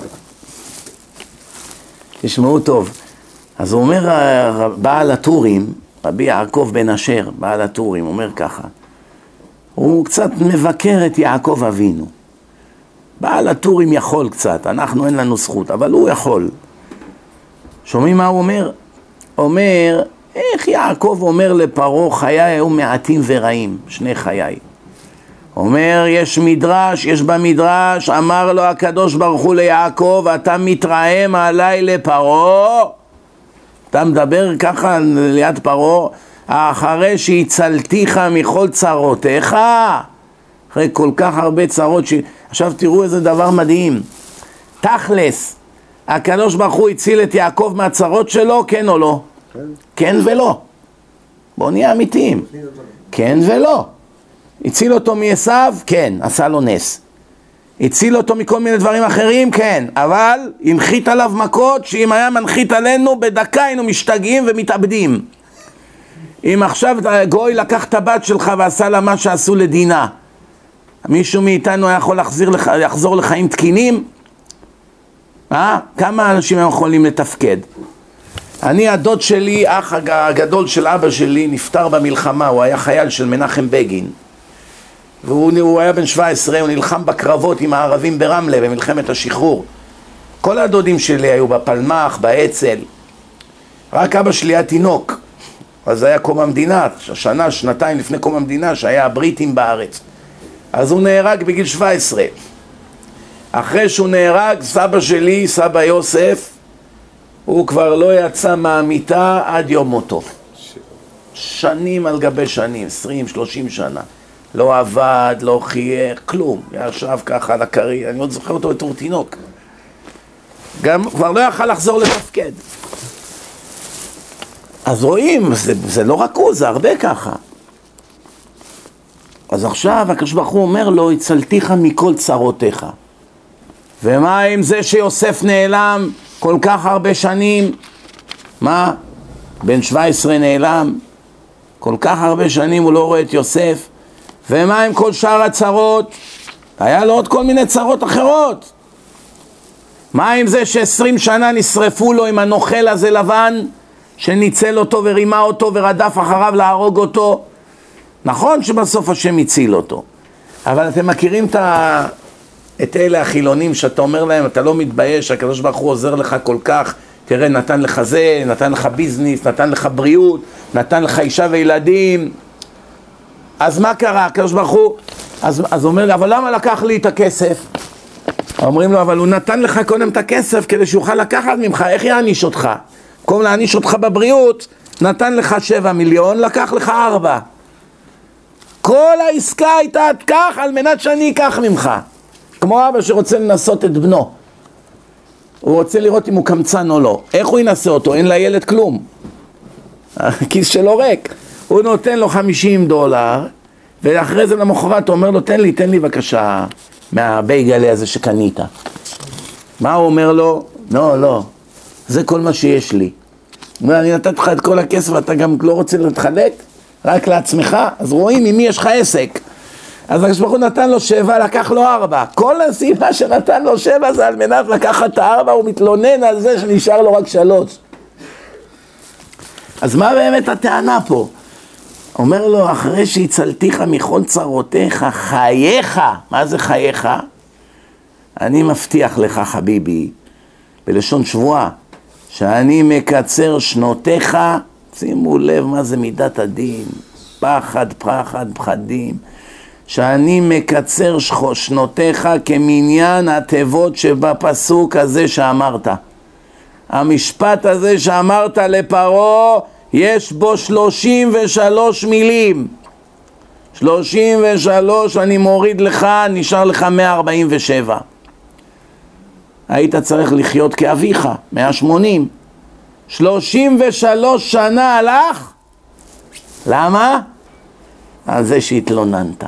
S1: תשמעו טוב. אז הוא אומר, בעל הטורים, רבי יעקב בן אשר, בעל הטורים, אומר ככה. הוא קצת מבקר את יעקב אבינו. בעל הטורים יכול קצת, אנחנו אין לנו זכות, אבל הוא יכול. שומעים מה הוא אומר? אומר, איך יעקב אומר לפרעה, חיי היו מעטים ורעים, שני חיי. אומר, יש מדרש, יש במדרש, אמר לו הקדוש ברוך הוא ליעקב, אתה מתרעם עליי לפרעה? אתה מדבר ככה ליד פרעה, אחרי שהצלתיך מכל צרותיך, אחרי כל כך הרבה צרות ש... עכשיו תראו איזה דבר מדהים. תכלס, הקדוש ברוך הוא הציל את יעקב מהצרות שלו, כן או לא? כן. כן ולא. בואו נהיה אמיתיים. כן ולא. הציל אותו מעשיו? כן, עשה לו נס. הציל אותו מכל מיני דברים אחרים? כן. אבל הנחית עליו מכות שאם היה מנחית עלינו, בדקה היינו משתגעים ומתאבדים. אם עכשיו גוי לקח את הבת שלך ועשה לה מה שעשו לדינה, מישהו מאיתנו היה יכול לחזיר, לחזור לחיים תקינים? אה? כמה אנשים יכולים לתפקד? אני, הדוד שלי, אח הגדול של אבא שלי, נפטר במלחמה, הוא היה חייל של מנחם בגין. והוא היה בן שבע עשרה, הוא נלחם בקרבות עם הערבים ברמלה, במלחמת השחרור. כל הדודים שלי היו בפלמח, באצ"ל. רק אבא שלי היה תינוק. אז זה היה קום המדינה, שנה, שנתיים לפני קום המדינה, שהיה הבריטים בארץ. אז הוא נהרג בגיל שבע עשרה. אחרי שהוא נהרג, סבא שלי, סבא יוסף, הוא כבר לא יצא מהמיטה עד יום מותו. שנים על גבי שנים, עשרים, שלושים שנה. לא עבד, לא חייך, כלום. ישב ככה על הקרי, אני עוד זוכר אותו בתור תינוק. גם כבר לא יכל לחזור לתפקד. אז רואים, זה, זה לא רק הוא, זה הרבה ככה. אז עכשיו הקדוש ברוך הוא אומר לו, הצלתיך מכל צרותיך. ומה עם זה שיוסף נעלם כל כך הרבה שנים? מה? בן שבע עשרה נעלם, כל כך הרבה שנים הוא לא רואה את יוסף. ומה עם כל שאר הצרות? היה לו עוד כל מיני צרות אחרות. מה עם זה שעשרים שנה נשרפו לו עם הנוכל הזה לבן, שניצל אותו ורימה אותו ורדף אחריו להרוג אותו? נכון שבסוף השם הציל אותו, אבל אתם מכירים את, ה... את אלה החילונים שאתה אומר להם, אתה לא מתבייש, הקדוש ברוך הוא עוזר לך כל כך, תראה, נתן לך זה, נתן לך ביזנס, נתן לך בריאות, נתן לך אישה וילדים. אז מה קרה? הקדוש ברוך הוא, אז, אז אומר לי, אבל למה לקח לי את הכסף? אומרים לו, אבל הוא נתן לך קודם את הכסף כדי שיוכל לקחת ממך, איך יעניש אותך? במקום להעניש אותך בבריאות, נתן לך שבע מיליון, לקח לך ארבע. כל העסקה הייתה כך על מנת שאני אקח ממך. כמו אבא שרוצה לנסות את בנו. הוא רוצה לראות אם הוא קמצן או לא. איך הוא ינסה אותו? אין לילד כלום. הכיס שלו ריק. הוא נותן לו חמישים דולר, ואחרי זה למחרת הוא אומר לו, תן לי, תן לי בבקשה מהבייגלה הזה שקנית. מה הוא אומר לו? לא, לא. זה כל מה שיש לי. הוא אומר, אני נתת לך את כל הכסף, ואתה גם לא רוצה להתחלק? רק לעצמך? אז רואים עם מי יש לך עסק. אז הקדוש ברוך הוא נתן לו שבע, לקח לו ארבע. כל הסיבה שנתן לו שבע זה על מנת לקחת את הארבע, הוא מתלונן על זה שנשאר לו רק שלוש. אז מה באמת הטענה פה? אומר לו, אחרי שהצלתיך מכל צרותיך, חייך, מה זה חייך? אני מבטיח לך חביבי, בלשון שבועה, שאני מקצר שנותיך, שימו לב מה זה מידת הדין, פחד, פחד, פחדים, שאני מקצר שנותיך כמניין התיבות שבפסוק הזה שאמרת. המשפט הזה שאמרת לפרעה, יש בו שלושים ושלוש מילים. שלושים ושלוש אני מוריד לך, נשאר לך מאה ארבעים ושבע. היית צריך לחיות כאביך, מאה שמונים. שלושים ושלוש שנה הלך? למה? על זה שהתלוננת.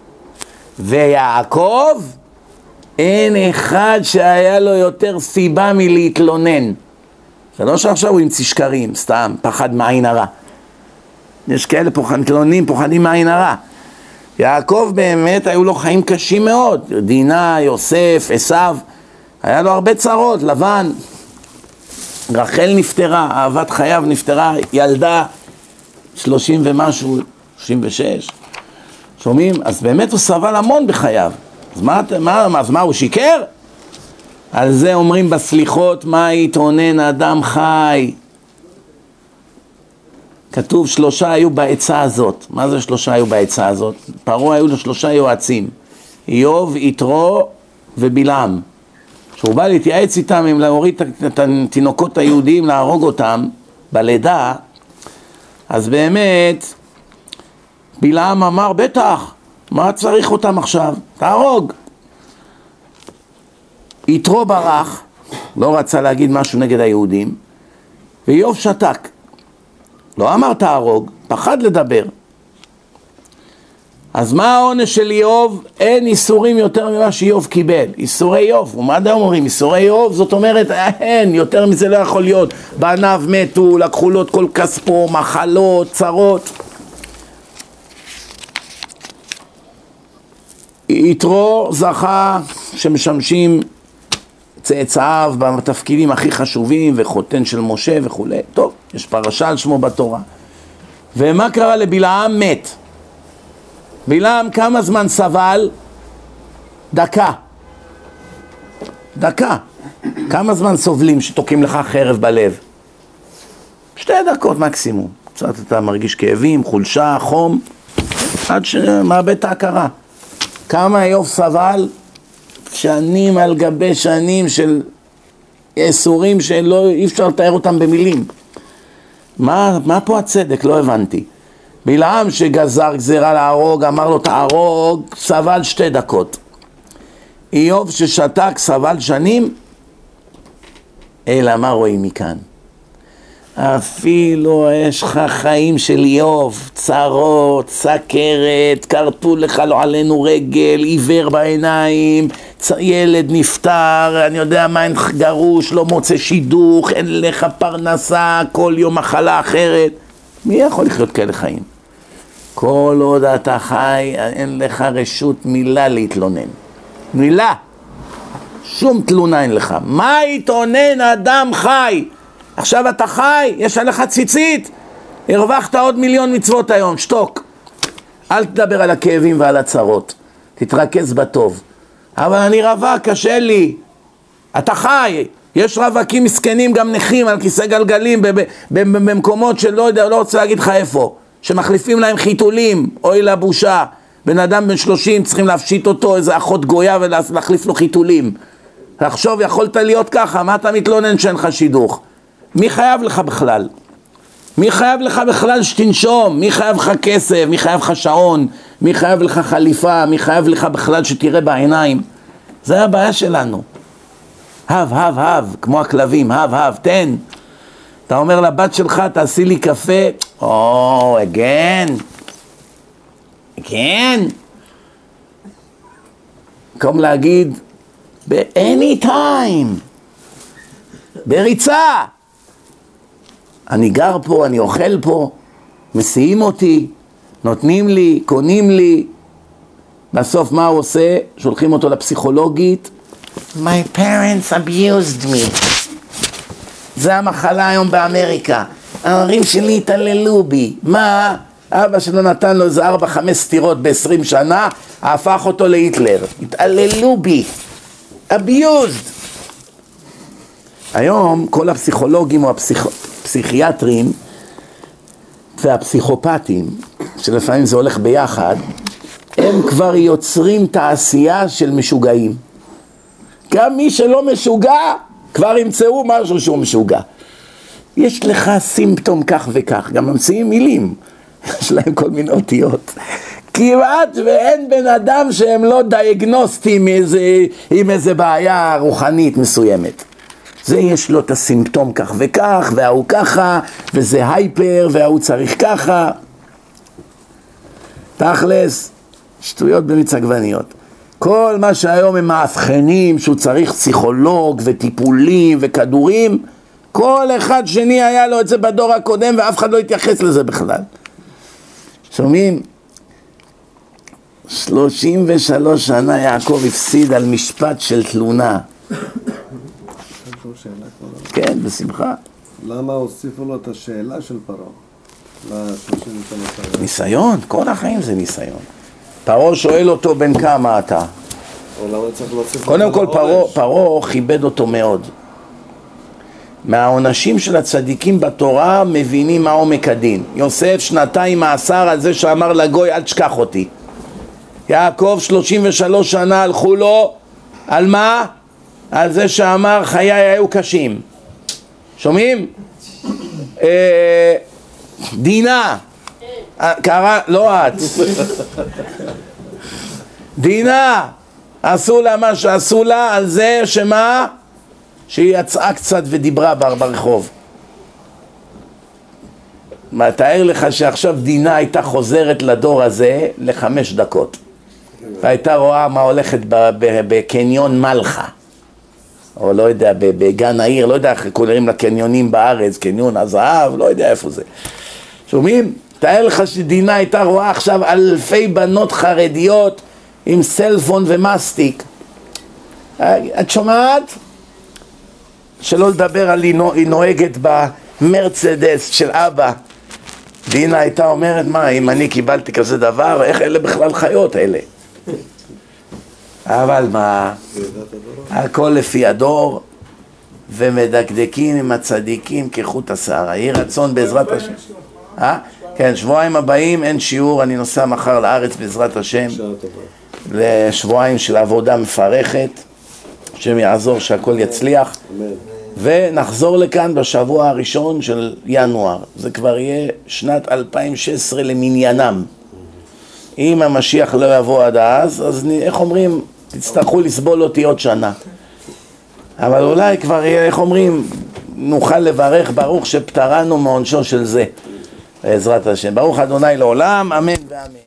S1: ויעקב, אין אחד שהיה לו יותר סיבה מלהתלונן. זה לא שעכשיו הוא ימציא שקרים, סתם, פחד מעין הרע. יש כאלה מתלוננים, פוחדים מעין הרע. יעקב באמת היו לו חיים קשים מאוד. דינה, יוסף, עשיו, היה לו הרבה צרות, לבן. רחל נפטרה, אהבת חייו נפטרה, ילדה שלושים ומשהו, שלושים ושש. שומעים? אז באמת הוא סבל המון בחייו. אז מה, מה, אז מה הוא שיקר? על זה אומרים בסליחות, מה יתרונן אדם חי? כתוב שלושה היו בעצה הזאת. מה זה שלושה היו בעצה הזאת? פרעה היו לו שלושה יועצים. איוב, יתרו ובלעם. כשהוא בא להתייעץ איתם, אם להוריד את התינוקות היהודיים, להרוג אותם בלידה, אז באמת, בלעם אמר, בטח, מה צריך אותם עכשיו? תהרוג. יתרו ברח, לא רצה להגיד משהו נגד היהודים, ואיוב שתק. לא אמר תהרוג, פחד לדבר. אז מה העונש של איוב? אין איסורים יותר ממה שאיוב קיבל. איסורי איוב, ומה די אומרים? איסורי איוב, זאת אומרת, אין, יותר מזה לא יכול להיות. בניו מתו, לקחו לו את כל כספו, מחלות, צרות. יתרו זכה שמשמשים צאצאיו בתפקידים הכי חשובים, וחותן של משה וכו'. טוב, יש פרשה על שמו בתורה. ומה קרה לבלעם? מת. בלעם כמה זמן סבל? דקה. דקה. כמה זמן סובלים שתוקעים לך חרב בלב? שתי דקות מקסימום. קצת אתה מרגיש כאבים, חולשה, חום, עד שמאבד את ההכרה. כמה איוב סבל? שנים על גבי שנים של איסורים שלא אי אפשר לתאר אותם במילים. מה, מה פה הצדק? לא הבנתי. בלעם שגזר גזירה להרוג, אמר לו תהרוג, סבל שתי דקות. איוב ששתק סבל שנים, אלא מה רואים מכאן? אפילו יש לך חיים של איוב, צרות, סכרת, קרטו לך לא עלינו רגל, עיוור בעיניים, ילד נפטר, אני יודע מה, אין גרוש, לא מוצא שידוך, אין לך פרנסה, כל יום מחלה אחרת. מי יכול לחיות כאלה חיים? כל עוד אתה חי, אין לך רשות מילה להתלונן. מילה. שום תלונה אין לך. מה יתלונן אדם חי? עכשיו אתה חי, יש עליך ציצית, הרווחת עוד מיליון מצוות היום, שתוק. אל תדבר על הכאבים ועל הצרות, תתרכז בטוב. אבל אני רווק, קשה לי. אתה חי, יש רווקים מסכנים גם נכים על כיסא גלגלים במקומות שלא יודע, לא רוצה להגיד לך איפה, שמחליפים להם חיתולים, אוי לבושה. בן אדם בן שלושים צריכים להפשיט אותו, איזה אחות גויה ולהחליף לו חיתולים. לחשוב, יכולת להיות ככה, מה אתה מתלונן שאין לך שידוך? מי חייב לך בכלל? מי חייב לך בכלל שתנשום? מי חייב לך כסף? מי חייב לך שעון? מי חייב לך חליפה? מי חייב לך בכלל שתראה בעיניים? זה הבעיה שלנו. הב, הב, הב, כמו הכלבים, הב, הב, תן. אתה אומר לבת שלך, תעשי לי קפה. או, again. again. במקום להגיד, ב-any time. בריצה. אני גר פה, אני אוכל פה, מסיעים אותי, נותנים לי, קונים לי, בסוף מה הוא עושה? שולחים אותו לפסיכולוגית. My parents abused me. זה המחלה היום באמריקה. ההורים שלי התעללו בי. מה? אבא שלו נתן לו איזה ארבע חמש סתירות בעשרים שנה, הפך אותו להיטלר. התעללו בי. abused. היום כל הפסיכולוגים או הפסיכיאטרים והפסיכופטים, שלפעמים זה הולך ביחד, הם כבר יוצרים תעשייה של משוגעים. גם מי שלא משוגע, כבר ימצאו משהו שהוא משוגע. יש לך סימפטום כך וכך, גם ממציאים מילים, יש להם כל מיני אותיות. כמעט ואין בן אדם שהם לא דיאגנוסטים עם איזה, עם איזה בעיה רוחנית מסוימת. זה יש לו את הסימפטום כך וכך, והוא ככה, וזה הייפר, והוא צריך ככה. תכלס, שטויות במיץ עגבניות. כל מה שהיום הם מאבחנים, שהוא צריך פסיכולוג וטיפולים וכדורים, כל אחד שני היה לו את זה בדור הקודם, ואף אחד לא התייחס לזה בכלל. שומעים? שלושים ושלוש שנה יעקב הפסיד על משפט של תלונה. כן, בשמחה.
S3: למה הוסיפו לו את השאלה של פרעה?
S1: ניסיון, כל החיים זה ניסיון. פרעה שואל אותו בן כמה אתה? קודם כל פרעה כיבד אותו מאוד. מהעונשים של הצדיקים בתורה מבינים מה עומק הדין. יוסף שנתיים מאסר על זה שאמר לגוי אל תשכח אותי. יעקב שלושים ושלוש שנה הלכו לו על מה? על זה שאמר חיי היו קשים. שומעים? אה, דינה קרא, לא את דינה עשו לה מה שעשו לה על זה שמה? שהיא יצאה קצת ודיברה ברחוב. מה, תאר לך שעכשיו דינה הייתה חוזרת לדור הזה לחמש דקות והייתה רואה מה הולכת בקניון מלכה, או לא יודע, בגן העיר, לא יודע איך קוראים לקניונים בארץ, קניון הזהב, לא יודע איפה זה. שומעים? תאר לך שדינה הייתה רואה עכשיו אלפי בנות חרדיות עם סלפון ומסטיק. את שומעת? שלא לדבר על היא נוהגת במרצדס של אבא. דינה הייתה אומרת, מה, אם אני קיבלתי כזה דבר, איך אלה בכלל חיות אלה? אבל מה, הכל לפי הדור, ומדקדקים עם הצדיקים כחוט השערה. יהי רצון בעזרת השם. אה? כן, שבועיים הבאים אין שיעור, אני נוסע מחר לארץ בעזרת השם, לשבועיים של עבודה מפרכת, השם יעזור שהכל יצליח, ונחזור לכאן בשבוע הראשון של ינואר. זה כבר יהיה שנת אלפיים ושש עשרה למניינם. אם המשיח לא יבוא עד אז, אז איך אומרים, תצטרכו לסבול אותי עוד שנה. אבל אולי כבר יהיה, איך אומרים, נוכל לברך ברוך שפטרנו מעונשו של זה. בעזרת השם. ברוך אדוני לעולם, אמן ואמן.